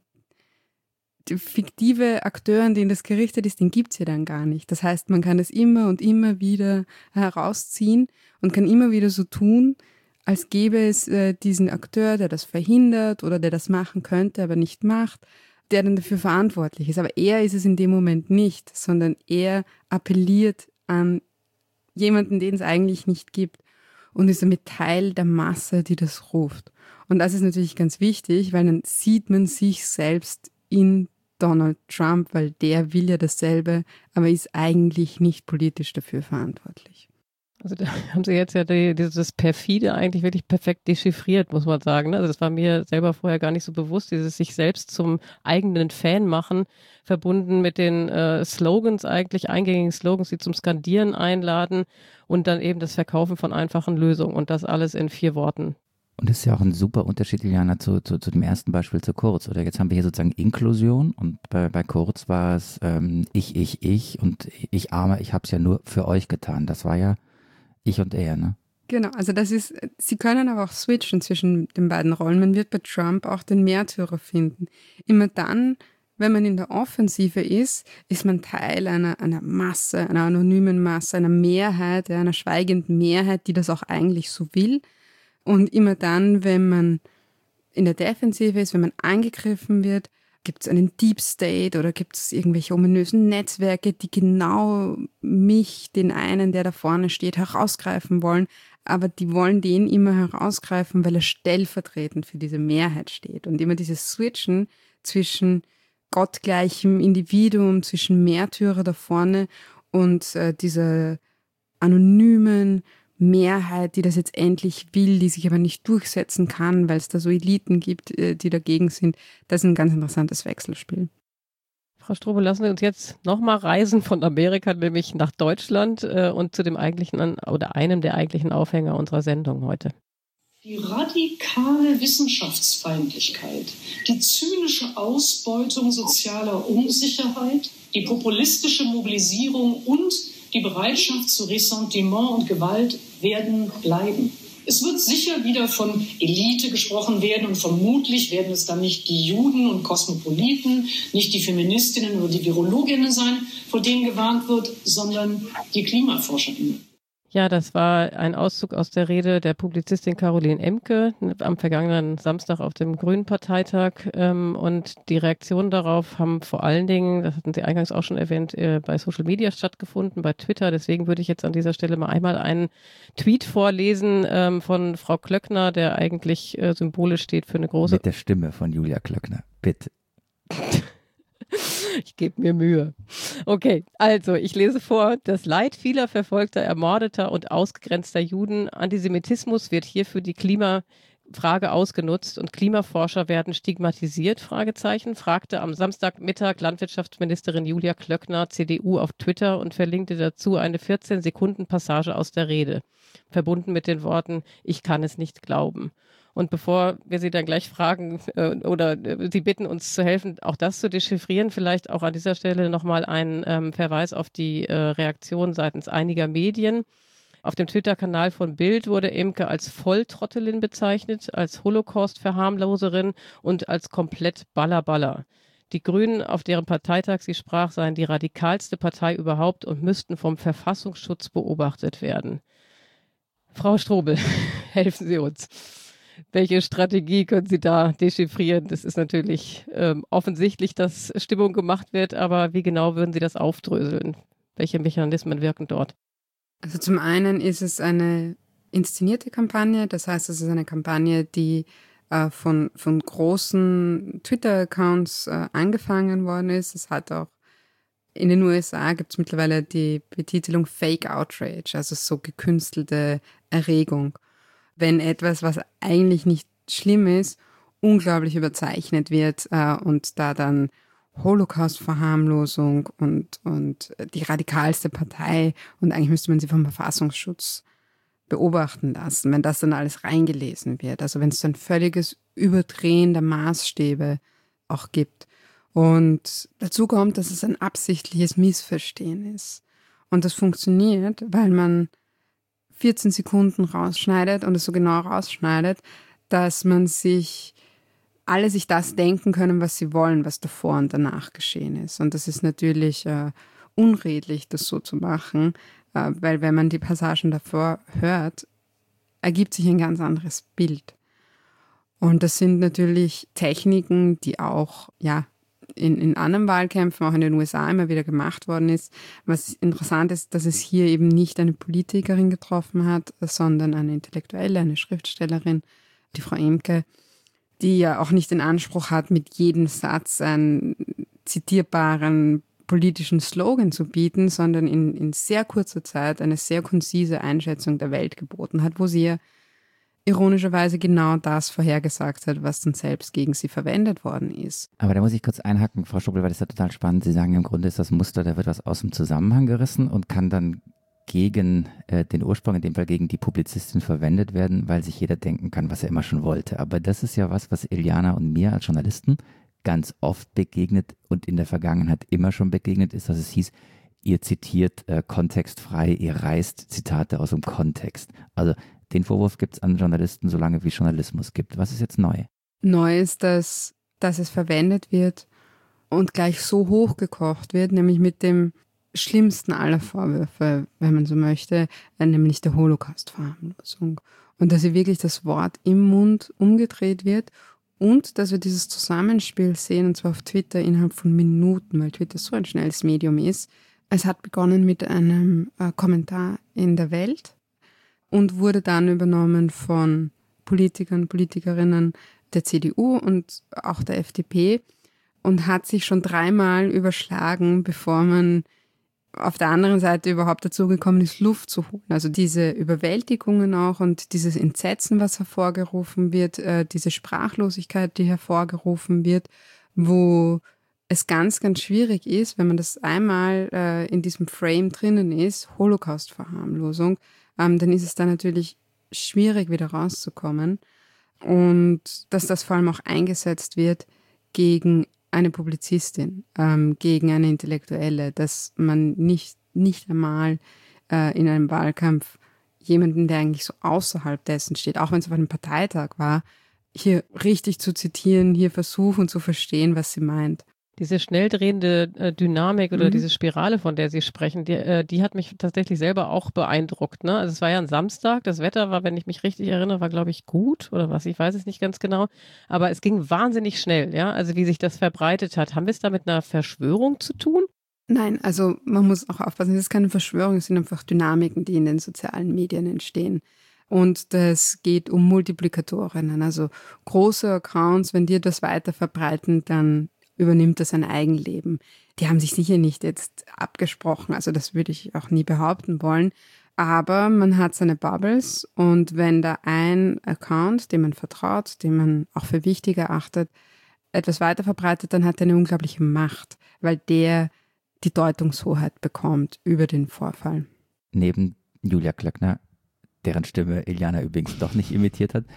die fiktive Akteur, an den das gerichtet ist, den gibt's ja dann gar nicht. Das heißt, man kann es immer und immer wieder herausziehen und kann immer wieder so tun, als gäbe es äh, diesen Akteur, der das verhindert oder der das machen könnte, aber nicht macht, der dann dafür verantwortlich ist. Aber er ist es in dem Moment nicht, sondern er appelliert an jemanden, den es eigentlich nicht gibt und ist damit Teil der Masse, die das ruft. Und das ist natürlich ganz wichtig, weil dann sieht man sich selbst in Donald Trump, weil der will ja dasselbe, aber ist eigentlich nicht politisch dafür verantwortlich. Also da haben Sie jetzt ja die, dieses Perfide eigentlich wirklich perfekt dechiffriert, muss man sagen. Also das war mir selber vorher gar nicht so bewusst, dieses sich selbst zum eigenen Fan machen, verbunden mit den äh, Slogans eigentlich, eingängigen Slogans, die zum Skandieren einladen und dann eben das Verkaufen von einfachen Lösungen und das alles in vier Worten. Und das ist ja auch ein super Unterschied, Juliana, zu, zu, zu dem ersten Beispiel zu Kurz. Oder jetzt haben wir hier sozusagen Inklusion und bei, bei Kurz war es ähm, ich, ich, ich und ich Armer, ich habe es ja nur für euch getan. Das war ja ich und er, ne? Genau, also das ist, Sie können aber auch switchen zwischen den beiden Rollen. Man wird bei Trump auch den Märtyrer finden. Immer dann, wenn man in der Offensive ist, ist man Teil einer, einer Masse, einer anonymen Masse, einer Mehrheit, einer schweigenden Mehrheit, die das auch eigentlich so will. Und immer dann, wenn man in der Defensive ist, wenn man angegriffen wird, gibt es einen Deep State oder gibt es irgendwelche ominösen Netzwerke, die genau mich, den einen, der da vorne steht, herausgreifen wollen. Aber die wollen den immer herausgreifen, weil er stellvertretend für diese Mehrheit steht. Und immer dieses Switchen zwischen gottgleichem Individuum, zwischen Märtyrer da vorne und äh, dieser anonymen Mehrheit, die das jetzt endlich will, die sich aber nicht durchsetzen kann, weil es da so Eliten gibt, die dagegen sind. Das ist ein ganz interessantes Wechselspiel. Frau Strobel, lassen Sie uns jetzt nochmal reisen von Amerika, nämlich nach Deutschland äh, und zu dem eigentlichen oder einem der eigentlichen Aufhänger unserer Sendung heute. Die radikale Wissenschaftsfeindlichkeit, die zynische Ausbeutung sozialer Unsicherheit, die populistische Mobilisierung und die Bereitschaft zu Ressentiment und Gewalt werden bleiben. Es wird sicher wieder von Elite gesprochen werden und vermutlich werden es dann nicht die Juden und Kosmopoliten, nicht die Feministinnen oder die Virologinnen sein, vor denen gewarnt wird, sondern die KlimaforscherInnen. Ja, das war ein Auszug aus der Rede der Publizistin Caroline Emke am vergangenen Samstag auf dem Grünen-Parteitag. Und die Reaktionen darauf haben vor allen Dingen, das hatten Sie eingangs auch schon erwähnt, bei Social Media stattgefunden, bei Twitter. Deswegen würde ich jetzt an dieser Stelle mal einmal einen Tweet vorlesen von Frau Klöckner, der eigentlich symbolisch steht für eine große... Mit der Stimme von Julia Klöckner, bitte. Ich gebe mir Mühe. Okay, also ich lese vor. Das Leid vieler verfolgter, ermordeter und ausgegrenzter Juden. Antisemitismus wird hier für die Klimafrage ausgenutzt und Klimaforscher werden stigmatisiert, Fragezeichen, fragte am Samstagmittag Landwirtschaftsministerin Julia Klöckner, C D U, auf Twitter und verlinkte dazu eine vierzehn Sekunden Passage aus der Rede, verbunden mit den Worten, ich kann es nicht glauben. Und bevor wir Sie dann gleich fragen äh, oder äh, Sie bitten, uns zu helfen, auch das zu dechiffrieren, vielleicht auch an dieser Stelle nochmal ein ähm, Verweis auf die äh, Reaktion seitens einiger Medien. Auf dem Twitter-Kanal von Bild wurde Imke als Volltrottelin bezeichnet, als Holocaust-Verharmloserin und als komplett Ballerballer. Die Grünen, auf deren Parteitag sie sprach, seien die radikalste Partei überhaupt und müssten vom Verfassungsschutz beobachtet werden. Frau Strobel, helfen Sie uns. Welche Strategie können Sie da dechiffrieren? Das ist natürlich ähm, offensichtlich, dass Stimmung gemacht wird, aber wie genau würden Sie das aufdröseln? Welche Mechanismen wirken dort? Also zum einen ist es eine inszenierte Kampagne, das heißt, es ist eine Kampagne, die äh, von, von großen Twitter-Accounts äh, angefangen worden ist. Es hat auch in den U S A gibt es mittlerweile die Betitelung Fake Outrage, also so gekünstelte Erregung. Wenn etwas, was eigentlich nicht schlimm ist, unglaublich überzeichnet wird äh, und da dann Holocaust-Verharmlosung und, und die radikalste Partei und eigentlich müsste man sie vom Verfassungsschutz beobachten lassen, wenn das dann alles reingelesen wird. Also wenn es ein völliges Überdrehen der Maßstäbe auch gibt. Und dazu kommt, dass es ein absichtliches Missverstehen ist. Und das funktioniert, weil man vierzehn Sekunden rausschneidet und es so genau rausschneidet, dass man sich alle sich das denken können, was sie wollen, was davor und danach geschehen ist. Und das ist natürlich äh, unredlich, das so zu machen, äh, weil wenn man die Passagen davor hört, ergibt sich ein ganz anderes Bild. Und das sind natürlich Techniken, die auch ja in, in anderen Wahlkämpfen, auch in den U S A immer wieder gemacht worden ist. Was interessant ist, dass es hier eben nicht eine Politikerin getroffen hat, sondern eine Intellektuelle, eine Schriftstellerin, die Frau Imke, die ja auch nicht den Anspruch hat, mit jedem Satz einen zitierbaren politischen Slogan zu bieten, sondern in, in sehr kurzer Zeit eine sehr konzise Einschätzung der Welt geboten hat, wo sie ja ironischerweise genau das vorhergesagt hat, was dann selbst gegen sie verwendet worden ist. Aber da muss ich kurz einhaken, Frau Strobel, weil das ist ja total spannend. Sie sagen, im Grunde ist das Muster, da wird was aus dem Zusammenhang gerissen und kann dann gegen äh, den Ursprung, in dem Fall gegen die Publizistin verwendet werden, weil sich jeder denken kann, was er immer schon wollte. Aber das ist ja was, was Iliana und mir als Journalisten ganz oft begegnet und in der Vergangenheit immer schon begegnet ist, dass es hieß, ihr zitiert äh, kontextfrei, ihr reißt Zitate aus dem Kontext. Also den Vorwurf gibt es an Journalisten, solange wie Journalismus gibt. Was ist jetzt neu? Neu ist, dass, dass es verwendet wird und gleich so hochgekocht wird, nämlich mit dem schlimmsten aller Vorwürfe, wenn man so möchte, nämlich der Holocaust-Verharmlosung. Und dass hier wirklich das Wort im Mund umgedreht wird und dass wir dieses Zusammenspiel sehen, und zwar auf Twitter innerhalb von Minuten, weil Twitter so ein schnelles Medium ist. Es hat begonnen mit einem äh, Kommentar in der Welt und wurde dann übernommen von Politikern, Politikerinnen der C D U und auch der F D P und hat sich schon dreimal überschlagen, bevor man auf der anderen Seite überhaupt dazu gekommen ist, Luft zu holen. Also diese Überwältigungen auch und dieses Entsetzen, was hervorgerufen wird, äh, diese Sprachlosigkeit, die hervorgerufen wird, wo es ganz, ganz schwierig ist, wenn man das einmal äh, in diesem Frame drinnen ist, Holocaust-Verharmlosung, ähm, dann ist es da natürlich schwierig, wieder rauszukommen. Und dass das vor allem auch eingesetzt wird gegen eine Publizistin, ähm, gegen eine Intellektuelle, dass man nicht, nicht einmal äh, in einem Wahlkampf jemanden, der eigentlich so außerhalb dessen steht, auch wenn es auf einem Parteitag war, hier richtig zu zitieren, hier versuchen zu verstehen, was sie meint. Diese schnell drehende äh, Dynamik oder Mhm. diese Spirale, von der Sie sprechen, die, äh, die hat mich tatsächlich selber auch beeindruckt. Ne? Also es war ja ein Samstag, das Wetter war, wenn ich mich richtig erinnere, war glaube ich gut oder was, ich weiß es nicht ganz genau. Aber es ging wahnsinnig schnell, ja, also wie sich das verbreitet hat. Haben wir es da mit einer Verschwörung zu tun? Nein, also man muss auch aufpassen, es ist keine Verschwörung, es sind einfach Dynamiken, die in den sozialen Medien entstehen. Und das geht um Multiplikatorinnen, also große Accounts, wenn die das weiter verbreiten, dann übernimmt das ein Eigenleben. Die haben sich sicher nicht jetzt abgesprochen, also das würde ich auch nie behaupten wollen, aber man hat seine Bubbles und wenn da ein Account, dem man vertraut, den man auch für wichtig erachtet, etwas weiter verbreitet, dann hat er eine unglaubliche Macht, weil der die Deutungshoheit bekommt über den Vorfall. Neben Julia Klöckner, deren Stimme Iliana übrigens doch nicht imitiert hat,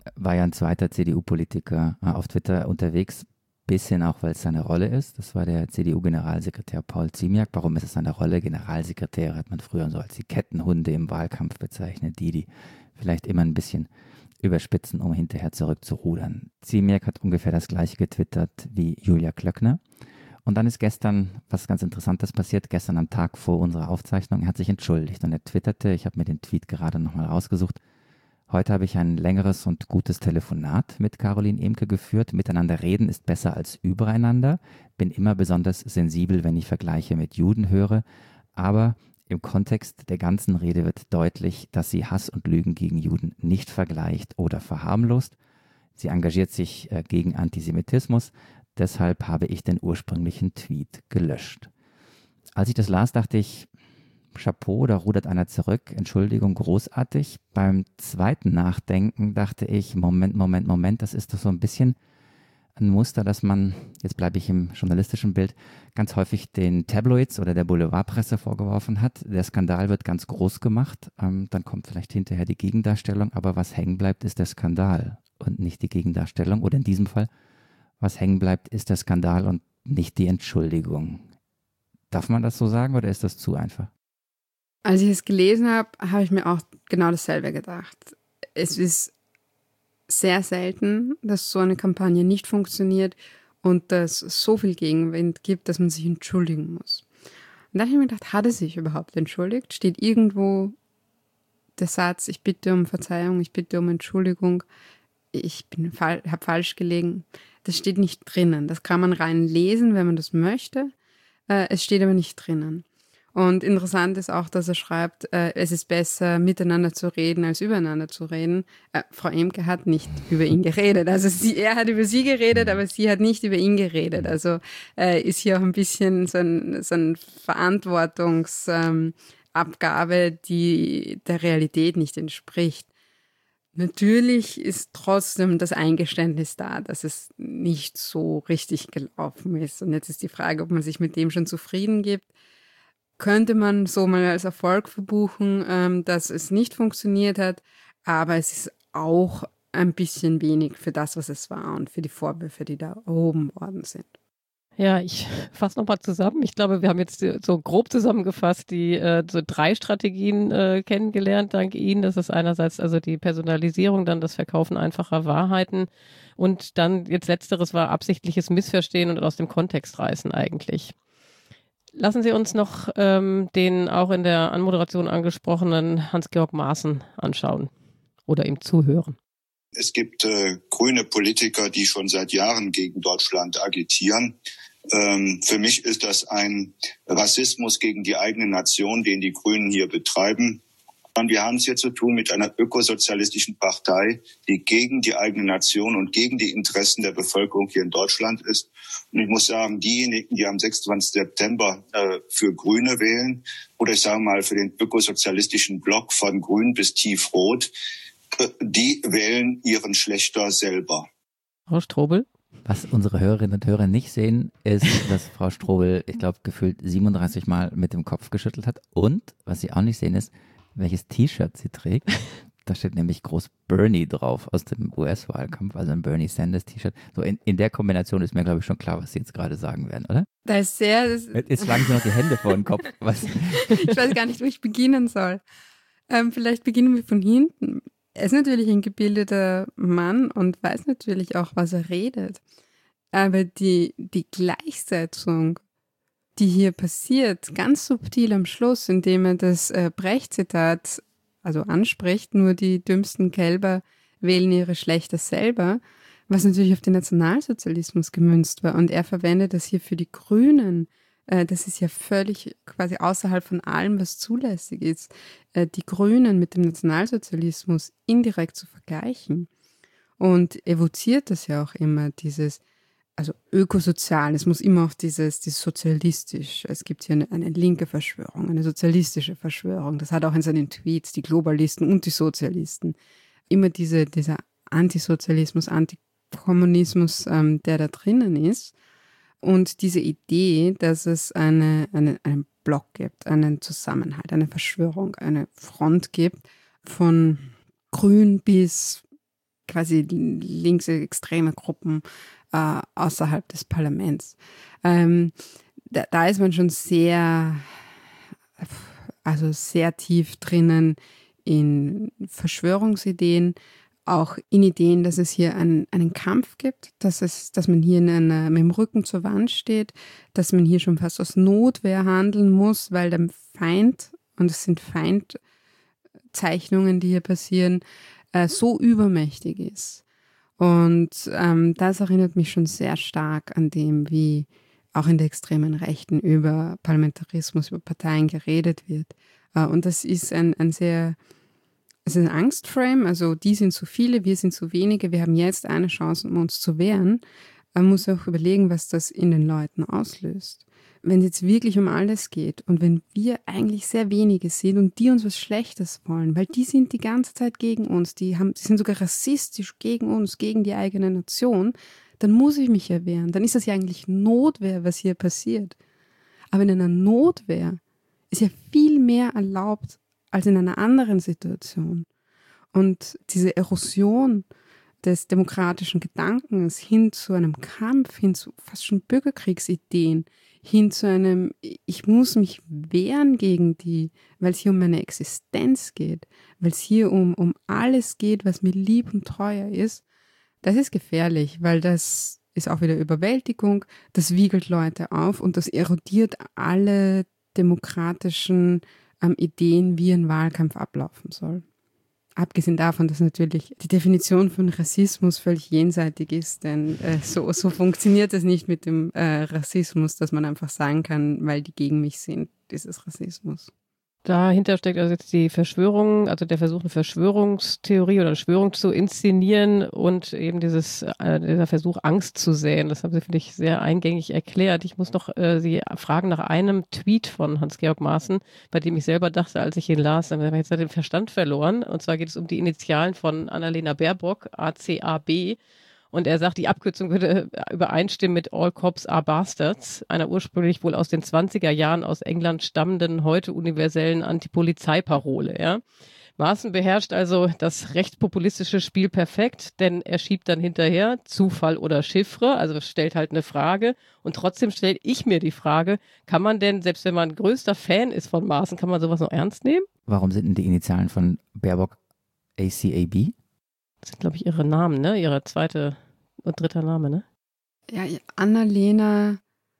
war ja ein zweiter C D U-Politiker äh, auf Twitter unterwegs, bisschen auch, weil es seine Rolle ist. Das war der C D U-Generalsekretär Paul Ziemiak. Warum ist es seine Rolle? Generalsekretäre hat man früher so als die Kettenhunde im Wahlkampf bezeichnet, die, die vielleicht immer ein bisschen überspitzen, um hinterher zurückzurudern. Ziemiak hat ungefähr das gleiche getwittert wie Julia Klöckner. Und dann ist gestern was ganz Interessantes passiert, gestern am Tag vor unserer Aufzeichnung. Er hat sich entschuldigt und er twitterte, ich habe mir den Tweet gerade nochmal rausgesucht, heute habe ich ein längeres und gutes Telefonat mit Caroline Emke geführt. Miteinander reden ist besser als übereinander. Bin immer besonders sensibel, wenn ich Vergleiche mit Juden höre. Aber im Kontext der ganzen Rede wird deutlich, dass sie Hass und Lügen gegen Juden nicht vergleicht oder verharmlost. Sie engagiert sich äh, gegen Antisemitismus. Deshalb habe ich den ursprünglichen Tweet gelöscht. Als ich das las, dachte ich, Chapeau, da rudert einer zurück, Entschuldigung, großartig. Beim zweiten Nachdenken dachte ich, Moment, Moment, Moment, das ist doch so ein bisschen ein Muster, dass man, jetzt bleibe ich im journalistischen Bild, ganz häufig den Tabloids oder der Boulevardpresse vorgeworfen hat. Der Skandal wird ganz groß gemacht, ähm, dann kommt vielleicht hinterher die Gegendarstellung, aber was hängen bleibt, ist der Skandal und nicht die Gegendarstellung. Oder in diesem Fall, was hängen bleibt, ist der Skandal und nicht die Entschuldigung. Darf man das so sagen oder ist das zu einfach? Als ich es gelesen habe, habe ich mir auch genau dasselbe gedacht. Es ist sehr selten, dass so eine Kampagne nicht funktioniert und dass es so viel Gegenwind gibt, dass man sich entschuldigen muss. Und dann habe ich mir gedacht, hat er sich überhaupt entschuldigt? Steht irgendwo der Satz, ich bitte um Verzeihung, ich bitte um Entschuldigung, ich bin fa- habe falsch gelegen. Das steht nicht drinnen. Das kann man rein lesen, wenn man das möchte. Äh, es steht aber nicht drinnen. Und interessant ist auch, dass er schreibt, äh, es ist besser, miteinander zu reden, als übereinander zu reden. Äh, Frau Emke hat nicht über ihn geredet. Also sie, er hat über sie geredet, aber sie hat nicht über ihn geredet. Also äh, ist hier auch ein bisschen so ein, so ein Verantwortungsabgabe, ähm, die der Realität nicht entspricht. Natürlich ist trotzdem das Eingeständnis da, dass es nicht so richtig gelaufen ist. Und jetzt ist die Frage, ob man sich mit dem schon zufrieden gibt. Könnte man so mal als Erfolg verbuchen, ähm, dass es nicht funktioniert hat, aber es ist auch ein bisschen wenig für das, was es war und für die Vorwürfe, die da erhoben worden sind. Ja, ich fasse nochmal zusammen. Ich glaube, wir haben jetzt so grob zusammengefasst die äh, so drei Strategien äh, kennengelernt, dank Ihnen. Das ist einerseits also die Personalisierung, dann das Verkaufen einfacher Wahrheiten und dann jetzt letzteres war absichtliches Missverstehen und aus dem Kontext reißen eigentlich. Lassen Sie uns noch ähm, den auch in der Anmoderation angesprochenen Hans-Georg Maaßen anschauen oder ihm zuhören. Es gibt äh, grüne Politiker, die schon seit Jahren gegen Deutschland agitieren. Ähm, für mich ist das ein Rassismus gegen die eigene Nation, den die Grünen hier betreiben. Und wir haben es hier zu tun mit einer ökosozialistischen Partei, die gegen die eigene Nation und gegen die Interessen der Bevölkerung hier in Deutschland ist. Und ich muss sagen, diejenigen, die am sechsundzwanzigsten September äh, für Grüne wählen, oder ich sage mal für den ökosozialistischen Block von Grün bis Tiefrot, äh, die wählen ihren Schlächter selber. Frau Strobel? Was unsere Hörerinnen und Hörer nicht sehen, ist, dass Frau Strobel, ich glaube, gefühlt siebenunddreißig Mal mit dem Kopf geschüttelt hat. Und was sie auch nicht sehen ist, welches T-Shirt sie trägt. Da steht nämlich groß Bernie drauf aus dem U S-Wahlkampf, also ein Bernie Sanders T-Shirt. So in, in der Kombination ist mir, glaube ich, schon klar, was Sie jetzt gerade sagen werden, oder? Da ist sehr... Das jetzt schlagen Sie noch die Hände vor den Kopf. Was? Ich weiß gar nicht, wo ich beginnen soll. Ähm, vielleicht beginnen wir von hinten. Er ist natürlich ein gebildeter Mann und weiß natürlich auch, was er redet. Aber die, die Gleichsetzung, die hier passiert, ganz subtil am Schluss, indem er das äh, Brecht-Zitat also anspricht, nur die dümmsten Kälber wählen ihre Schlächter selber, was natürlich auf den Nationalsozialismus gemünzt war. Und er verwendet das hier für die Grünen. Äh, das ist ja völlig quasi außerhalb von allem, was zulässig ist, äh, die Grünen mit dem Nationalsozialismus indirekt zu vergleichen. Und evoziert das ja auch immer, dieses also ökosozial, es muss immer auch dieses, dieses sozialistisch, es gibt hier eine, eine linke Verschwörung, eine sozialistische Verschwörung, das hat auch in seinen Tweets die Globalisten und die Sozialisten, immer diese, dieser Antisozialismus, Antikommunismus, ähm, der da drinnen ist und diese Idee, dass es eine, eine, einen Block gibt, einen Zusammenhalt, eine Verschwörung, eine Front gibt von Grün bis quasi linksextreme Gruppen äh, außerhalb des Parlaments. Ähm, da, da ist man schon sehr, also sehr tief drinnen in Verschwörungsideen, auch in Ideen, dass es hier einen, einen Kampf gibt, dass, es, dass man hier in einer, mit dem Rücken zur Wand steht, dass man hier schon fast aus Notwehr handeln muss, weil der Feind, und es sind Feindzeichnungen, die hier passieren, äh, so übermächtig ist. Und ähm, das erinnert mich schon sehr stark an dem, wie auch in der extremen Rechten über Parlamentarismus, über Parteien geredet wird. Äh, und das ist ein, ein sehr... Es ist ein Angstframe, also die sind zu viele, wir sind zu wenige, wir haben jetzt eine Chance, um uns zu wehren. Man muss auch überlegen, was das in den Leuten auslöst. Wenn es jetzt wirklich um alles geht und wenn wir eigentlich sehr wenige sind und die uns was Schlechtes wollen, weil die sind die ganze Zeit gegen uns, die, haben, die sind sogar rassistisch gegen uns, gegen die eigene Nation, dann muss ich mich ja wehren. Dann ist das ja eigentlich Notwehr, was hier passiert. Aber in einer Notwehr ist ja viel mehr erlaubt, als in einer anderen Situation. Und diese Erosion des demokratischen Gedankens hin zu einem Kampf, hin zu fast schon Bürgerkriegsideen, hin zu einem, ich muss mich wehren gegen die, weil es hier um meine Existenz geht, weil es hier um, um alles geht, was mir lieb und teuer ist, das ist gefährlich, weil das ist auch wieder Überwältigung, das wiegelt Leute auf und das erodiert alle demokratischen Ideen, wie ein Wahlkampf ablaufen soll. Abgesehen davon, dass natürlich die Definition von Rassismus völlig jenseitig ist, denn äh, so, so funktioniert es nicht mit dem äh, Rassismus, dass man einfach sagen kann, weil die gegen mich sind, ist es Rassismus. Dahinter steckt also jetzt die Verschwörung, also der Versuch, eine Verschwörungstheorie oder eine Verschwörung zu inszenieren und eben dieses, äh, dieser Versuch, Angst zu säen. Das haben Sie, finde ich, sehr eingängig erklärt. Ich muss noch äh, Sie fragen nach einem Tweet von Hans-Georg Maaßen, bei dem ich selber dachte, als ich ihn las, dann haben wir jetzt den Verstand verloren. Und zwar geht es um die Initialen von Annalena Baerbock, A C A B. Und er sagt, die Abkürzung würde übereinstimmen mit All Cops are Bastards, einer ursprünglich wohl aus den zwanziger Jahren aus England stammenden, heute universellen Antipolizeiparole. Ja. Maaßen beherrscht also das rechtspopulistische Spiel perfekt, denn er schiebt dann hinterher Zufall oder Chiffre, also stellt halt eine Frage. Und trotzdem stelle ich mir die Frage, kann man denn, selbst wenn man größter Fan ist von Maaßen, kann man sowas noch ernst nehmen? Warum sind denn die Initialen von Baerbock A C A B? Das sind, glaube ich, ihre Namen, ne? Ihre zweite und dritter Name, ne? Ja, Annalena,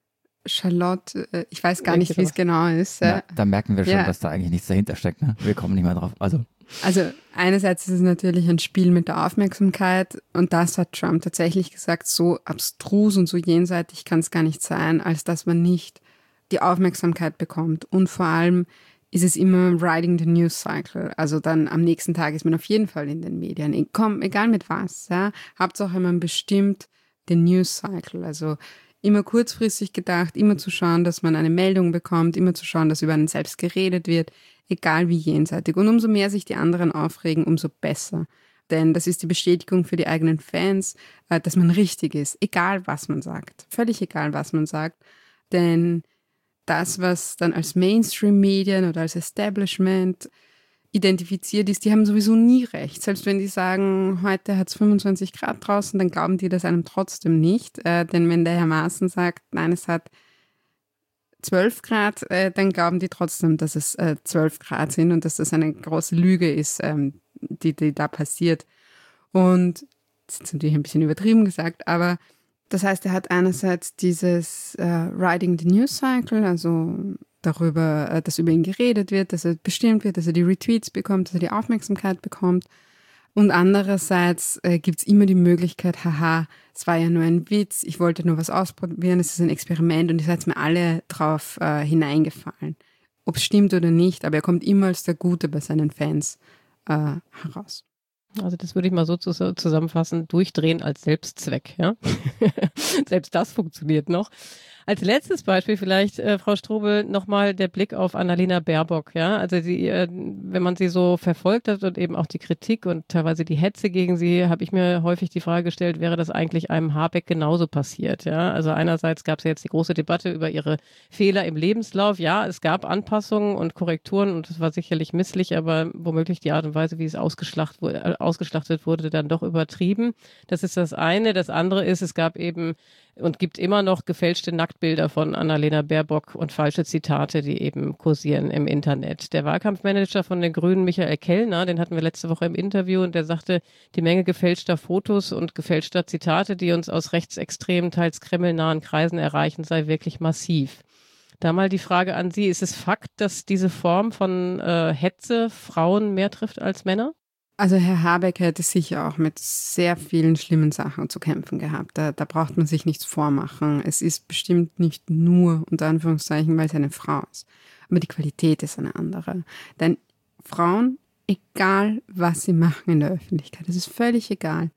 Charlotte, äh, ich weiß gar nicht, wie es genau ist. Äh. Na, da merken wir schon, ja. dass da eigentlich nichts dahinter steckt. Ne? Wir kommen nicht mehr drauf. Also. also einerseits ist es natürlich ein Spiel mit der Aufmerksamkeit und das hat Trump tatsächlich gesagt, so abstrus und so jenseitig kann es gar nicht sein, als dass man nicht die Aufmerksamkeit bekommt. Und vor allem ist es immer riding the news cycle. Also dann am nächsten Tag ist man auf jeden Fall in den Medien. E- komm, egal mit was. Ja. Hauptsache man bestimmt den News cycle. Also immer kurzfristig gedacht, immer zu schauen, dass man eine Meldung bekommt, immer zu schauen, dass über einen selbst geredet wird, egal wie jenseitig. Und umso mehr sich die anderen aufregen, umso besser. Denn das ist die Bestätigung für die eigenen Fans, dass man richtig ist, egal was man sagt. Völlig egal, was man sagt. Denn das, was dann als Mainstream-Medien oder als Establishment identifiziert ist, die haben sowieso nie recht. Selbst wenn die sagen, heute hat es fünfundzwanzig Grad draußen, dann glauben die das einem trotzdem nicht. Äh, denn wenn der Herr Maaßen sagt, nein, es hat zwölf Grad, äh, dann glauben die trotzdem, dass es äh, zwölf Grad sind und dass das eine große Lüge ist, ähm, die, die da passiert. Und das ist natürlich ein bisschen übertrieben gesagt, aber das heißt, er hat einerseits dieses äh, Riding the News Cycle, also darüber, äh, dass über ihn geredet wird, dass er bestimmt wird, dass er die Retweets bekommt, dass er die Aufmerksamkeit bekommt. Und andererseits äh, gibt es immer die Möglichkeit, haha, es war ja nur ein Witz, ich wollte nur was ausprobieren, es ist ein Experiment und ihr seid mir alle drauf äh, hineingefallen. Ob es stimmt oder nicht, aber er kommt immer als der Gute bei seinen Fans äh, heraus. Also das würde ich mal so zusammenfassen, durchdrehen als Selbstzweck. Ja? Selbst das funktioniert noch. Als letztes Beispiel vielleicht, äh, Frau Strobel, nochmal der Blick auf Annalena Baerbock. Ja? Also sie, äh, wenn man sie so verfolgt hat und eben auch die Kritik und teilweise die Hetze gegen sie, habe ich mir häufig die Frage gestellt, wäre das eigentlich einem Habeck genauso passiert? Ja? Also einerseits gab es ja jetzt die große Debatte über ihre Fehler im Lebenslauf. Ja, es gab Anpassungen und Korrekturen und es war sicherlich misslich, aber womöglich die Art und Weise, wie es ausgeschlachtet wurde, ausgeschlachtet wurde, dann doch übertrieben. Das ist das eine. Das andere ist, es gab eben und gibt immer noch gefälschte Nacktbilder von Annalena Baerbock und falsche Zitate, die eben kursieren im Internet. Der Wahlkampfmanager von den Grünen, Michael Kellner, den hatten wir letzte Woche im Interview und der sagte, die Menge gefälschter Fotos und gefälschter Zitate, die uns aus rechtsextremen, teils kremlnahen Kreisen erreichen, sei wirklich massiv. Da mal die Frage an Sie, ist es Fakt, dass diese Form von äh, Hetze Frauen mehr trifft als Männer? Also Herr Habeck hätte sicher auch mit sehr vielen schlimmen Sachen zu kämpfen gehabt. Da, da braucht man sich nichts vormachen. Es ist bestimmt nicht nur, unter Anführungszeichen, weil es eine Frau ist. Aber die Qualität ist eine andere. Denn Frauen, egal was sie machen in der Öffentlichkeit, es ist völlig egal,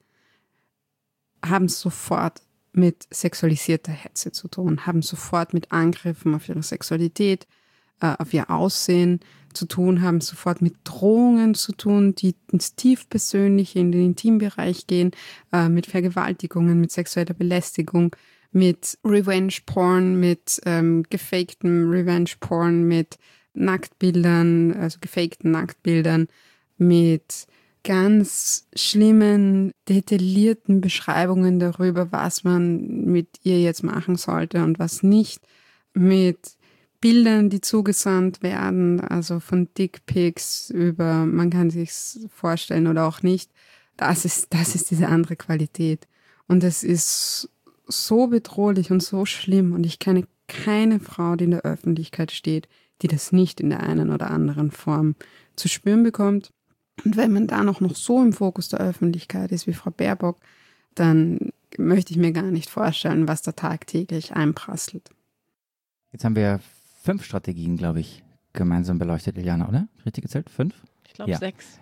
haben sofort mit sexualisierter Hetze zu tun, haben sofort mit Angriffen auf ihre Sexualität, äh, auf ihr Aussehen zu tun, haben sofort mit Drohungen zu tun, die ins tiefpersönliche, in den Intimbereich gehen, äh, mit Vergewaltigungen, mit sexueller Belästigung, mit Revenge-Porn, mit ähm, gefaktem Revenge-Porn, mit Nacktbildern, also gefakten Nacktbildern, mit ganz schlimmen, detaillierten Beschreibungen darüber, was man mit ihr jetzt machen sollte und was nicht, mit Bildern, die zugesandt werden, also von Dickpics über, man kann sich's vorstellen oder auch nicht. Das ist, das ist diese andere Qualität. Und es ist so bedrohlich und so schlimm. Und ich kenne keine Frau, die in der Öffentlichkeit steht, die das nicht in der einen oder anderen Form zu spüren bekommt. Und wenn man da noch, noch so im Fokus der Öffentlichkeit ist wie Frau Baerbock, dann möchte ich mir gar nicht vorstellen, was da tagtäglich einprasselt. Jetzt haben wir fünf Strategien, glaube ich, gemeinsam beleuchtet, Iliana, oder? Richtig gezählt? Fünf? Ich glaube ja. sechs.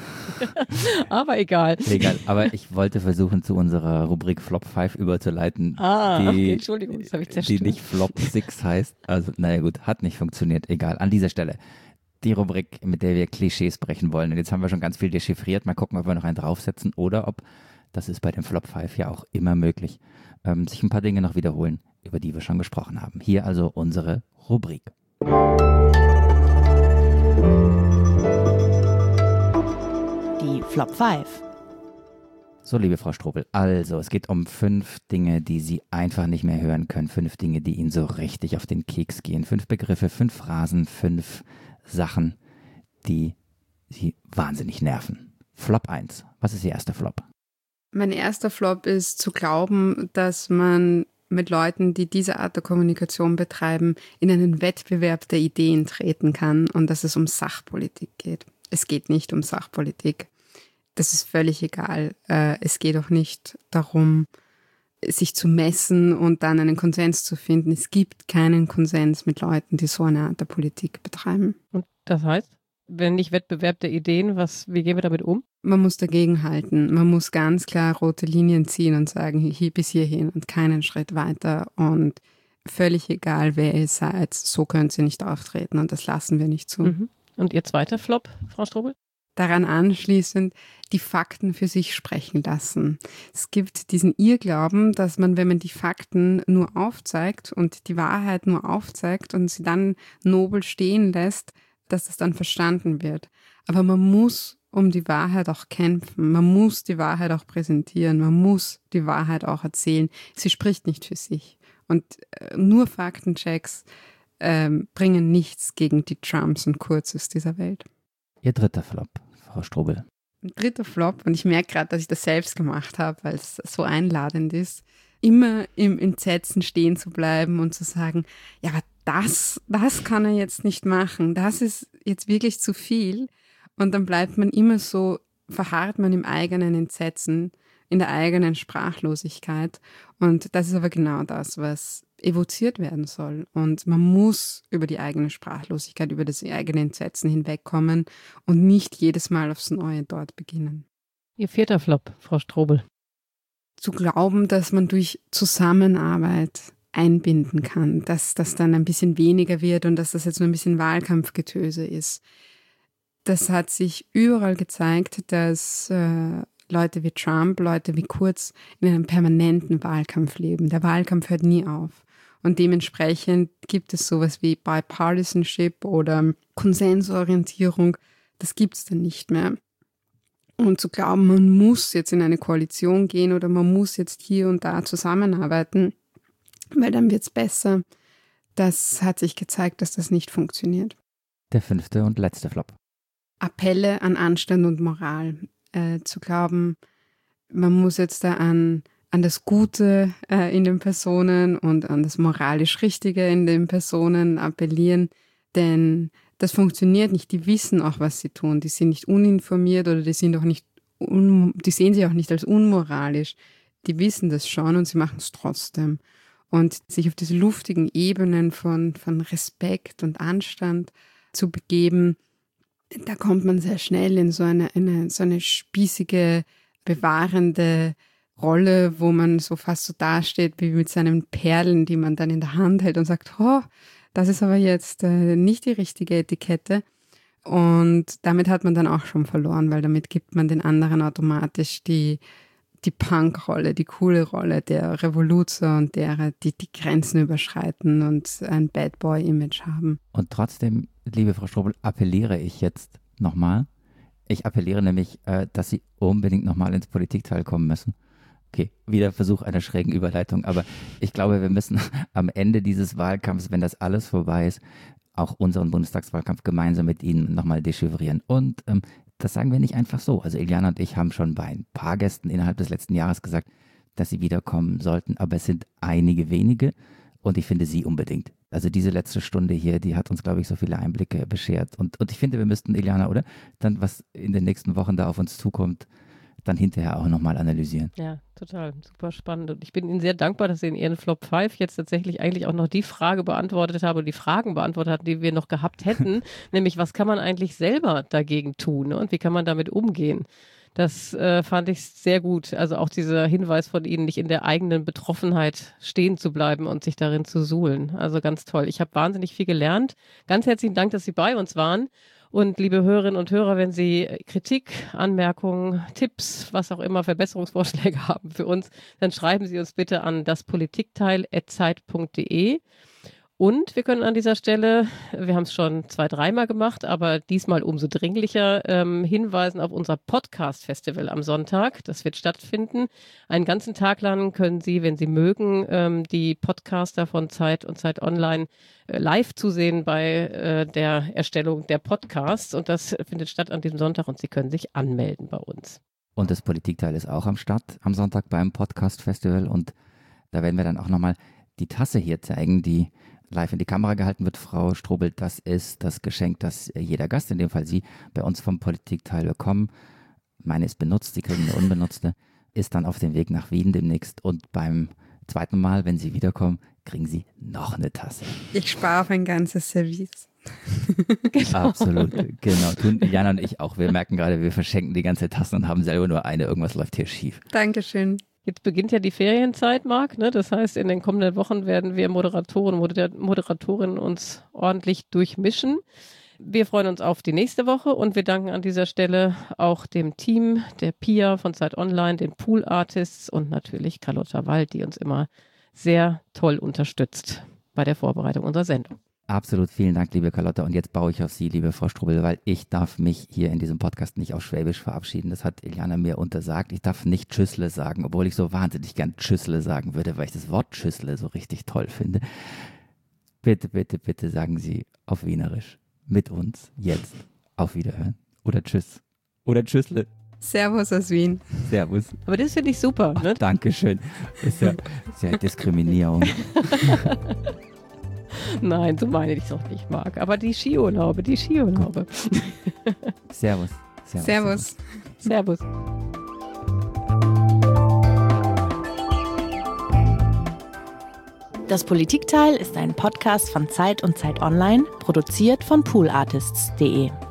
Aber egal. Egal, aber ich wollte versuchen, zu unserer Rubrik Flop fünf überzuleiten, ah, die, okay, Entschuldigung, das habe ich zerstört. die nicht Flop sechs heißt. Also, naja gut, hat nicht funktioniert. Egal, an dieser Stelle. Die Rubrik, mit der wir Klischees brechen wollen. Und jetzt haben wir schon ganz viel dechiffriert. Mal gucken, ob wir noch einen draufsetzen oder ob, das ist bei dem Flop fünf ja auch immer möglich, ähm, sich ein paar Dinge noch wiederholen, über die wir schon gesprochen haben. Hier also unsere Rubrik. Die Flop fünf. So, liebe Frau Strobel, also es geht um fünf Dinge, die Sie einfach nicht mehr hören können. Fünf Dinge, die Ihnen so richtig auf den Keks gehen. Fünf Begriffe, fünf Phrasen, fünf Sachen, die Sie wahnsinnig nerven. Flop eins. Was ist Ihr erster Flop? Mein erster Flop ist zu glauben, dass man mit Leuten, die diese Art der Kommunikation betreiben, in einen Wettbewerb der Ideen treten kann und dass es um Sachpolitik geht. Es geht nicht um Sachpolitik. Das ist völlig egal. Es geht auch nicht darum, sich zu messen und dann einen Konsens zu finden. Es gibt keinen Konsens mit Leuten, die so eine Art der Politik betreiben. Und das heißt, wenn nicht Wettbewerb der Ideen, was, wie gehen wir damit um? Man muss dagegenhalten. Man muss ganz klar rote Linien ziehen und sagen, hier bis hierhin und keinen Schritt weiter. Und völlig egal, wer ihr seid, so könnt ihr nicht auftreten und das lassen wir nicht zu. Mhm. Und Ihr zweiter Flop, Frau Strobel? Daran anschließend die Fakten für sich sprechen lassen. Es gibt diesen Irrglauben, dass man, wenn man die Fakten nur aufzeigt und die Wahrheit nur aufzeigt und sie dann nobel stehen lässt, dass es dann verstanden wird. Aber man muss um die Wahrheit auch kämpfen. Man muss die Wahrheit auch präsentieren. Man muss die Wahrheit auch erzählen. Sie spricht nicht für sich. Und äh, nur Faktenchecks ähm, bringen nichts gegen die Trumps und Kurzes dieser Welt. Ihr dritter Flop, Frau Strobel. Ein dritter Flop, und ich merke gerade, dass ich das selbst gemacht habe, weil es so einladend ist, immer im Entsetzen stehen zu bleiben und zu sagen, ja, aber das, das kann er jetzt nicht machen, das ist jetzt wirklich zu viel. Und dann bleibt man immer so, verharrt man im eigenen Entsetzen, in der eigenen Sprachlosigkeit. Und das ist aber genau das, was evoziert werden soll. Und man muss über die eigene Sprachlosigkeit, über das eigene Entsetzen hinwegkommen und nicht jedes Mal aufs Neue dort beginnen. Ihr vierter Flop, Frau Strobel. Zu glauben, dass man durch Zusammenarbeit einbinden kann, dass das dann ein bisschen weniger wird und dass das jetzt nur ein bisschen Wahlkampfgetöse ist. Das hat sich überall gezeigt, dass äh, Leute wie Trump, Leute wie Kurz in einem permanenten Wahlkampf leben. Der Wahlkampf hört nie auf. Und dementsprechend gibt es sowas wie Bipartisanship oder Konsensorientierung. Das gibt es dann nicht mehr. Und zu glauben, man muss jetzt in eine Koalition gehen oder man muss jetzt hier und da zusammenarbeiten, weil dann wird es besser, das hat sich gezeigt, dass das nicht funktioniert. Der fünfte und letzte Flop. Appelle an Anstand und Moral. Äh, zu glauben, man muss jetzt da an, an das Gute äh, in den Personen und an das moralisch Richtige in den Personen appellieren, denn das funktioniert nicht. Die wissen auch, was sie tun. Die sind nicht uninformiert oder die sind auch nicht, un, die sehen sich auch nicht als unmoralisch. Die wissen das schon und sie machen es trotzdem. Und sich auf diese luftigen Ebenen von, von Respekt und Anstand zu begeben, da kommt man sehr schnell in so eine, eine, so eine spießige, bewahrende Rolle, wo man so fast so dasteht wie mit seinen Perlen, die man dann in der Hand hält und sagt, oh, das ist aber jetzt äh, nicht die richtige Etikette. Und damit hat man dann auch schon verloren, weil damit gibt man den anderen automatisch die, die Punk-Rolle, die coole Rolle der Revoluzer und derer, die die Grenzen überschreiten und ein Bad Boy-Image haben. Und trotzdem, liebe Frau Strobel, appelliere ich jetzt nochmal. Ich appelliere nämlich, äh, dass Sie unbedingt nochmal ins Politikteil kommen müssen. Okay, wieder Versuch einer schrägen Überleitung, aber ich glaube, wir müssen am Ende dieses Wahlkampfs, wenn das alles vorbei ist, auch unseren Bundestagswahlkampf gemeinsam mit Ihnen nochmal dechiffrieren. Und ähm, das sagen wir nicht einfach so. Also Iliana und ich haben schon bei ein paar Gästen innerhalb des letzten Jahres gesagt, dass sie wiederkommen sollten, aber es sind einige wenige und ich finde Sie unbedingt. Also diese letzte Stunde hier, die hat uns, glaube ich, so viele Einblicke beschert. Und, und ich finde, wir müssten, Iliana, oder? Dann, was in den nächsten Wochen da auf uns zukommt, dann hinterher auch nochmal analysieren. Ja, total. Super spannend. Und ich bin Ihnen sehr dankbar, dass Sie in Ihren Flop fünf jetzt tatsächlich eigentlich auch noch die Frage beantwortet haben und die Fragen beantwortet hatten, die wir noch gehabt hätten. Nämlich, was kann man eigentlich selber dagegen tun, ne? Und wie kann man damit umgehen? Das äh, fand ich sehr gut. Also auch dieser Hinweis von Ihnen, nicht in der eigenen Betroffenheit stehen zu bleiben und sich darin zu suhlen. Also ganz toll. Ich habe wahnsinnig viel gelernt. Ganz herzlichen Dank, dass Sie bei uns waren. Und liebe Hörerinnen und Hörer, wenn Sie Kritik, Anmerkungen, Tipps, was auch immer, Verbesserungsvorschläge haben für uns, dann schreiben Sie uns bitte an daspolitikteil at zeit punkt de. Und wir können an dieser Stelle, wir haben es schon zwei, dreimal gemacht, aber diesmal umso dringlicher, ähm, hinweisen auf unser Podcast-Festival am Sonntag. Das wird stattfinden. Einen ganzen Tag lang können Sie, wenn Sie mögen, ähm, die Podcaster von Zeit und Zeit Online äh, live zusehen bei äh, der Erstellung der Podcasts. Und das findet statt an diesem Sonntag und Sie können sich anmelden bei uns. Und das Politikteil ist auch am Start am Sonntag beim Podcast-Festival. Und da werden wir dann auch nochmal die Tasse hier zeigen, die live in die Kamera gehalten wird. Frau Strobel, das ist das Geschenk, das jeder Gast, in dem Fall Sie, bei uns vom Politikteil bekommen. Meine ist benutzt, Sie kriegen eine unbenutzte, ist dann auf dem Weg nach Wien demnächst und beim zweiten Mal, wenn Sie wiederkommen, kriegen Sie noch eine Tasse. Ich spare auf ein ganzes Service. Genau. Absolut, genau. Tun Jana und ich auch. Wir merken gerade, wir verschenken die ganze Tasse und haben selber nur eine. Irgendwas läuft hier schief. Dankeschön. Jetzt beginnt ja die Ferienzeit, Marc, ne? Das heißt, in den kommenden Wochen werden wir Moderatoren und Moderatorinnen uns ordentlich durchmischen. Wir freuen uns auf die nächste Woche und wir danken an dieser Stelle auch dem Team der Pia von Zeit Online, den Pool Artists und natürlich Carlotta Wald, die uns immer sehr toll unterstützt bei der Vorbereitung unserer Sendung. Absolut, vielen Dank, liebe Carlotta. Und jetzt baue ich auf Sie, liebe Frau Strobel, weil ich darf mich hier in diesem Podcast nicht auf Schwäbisch verabschieden. Das hat Iliana mir untersagt. Ich darf nicht Tschüssle sagen, obwohl ich so wahnsinnig gern Tschüssle sagen würde, weil ich das Wort Tschüssle so richtig toll finde. Bitte, bitte, bitte sagen Sie auf Wienerisch mit uns jetzt auf Wiederhören oder Tschüss oder Tschüssle. Servus aus Wien. Servus. Aber das finde ich super. Ne? Ach, Dankeschön. Ist ja, ist ja Diskriminierung. Nein, so meine ich es auch nicht, Marc. Aber die Skiurlaube, die Skiurlaube. Servus. Servus. Servus. Servus. Das Politikteil ist ein Podcast von Zeit und Zeit Online, produziert von pool artists punkt de.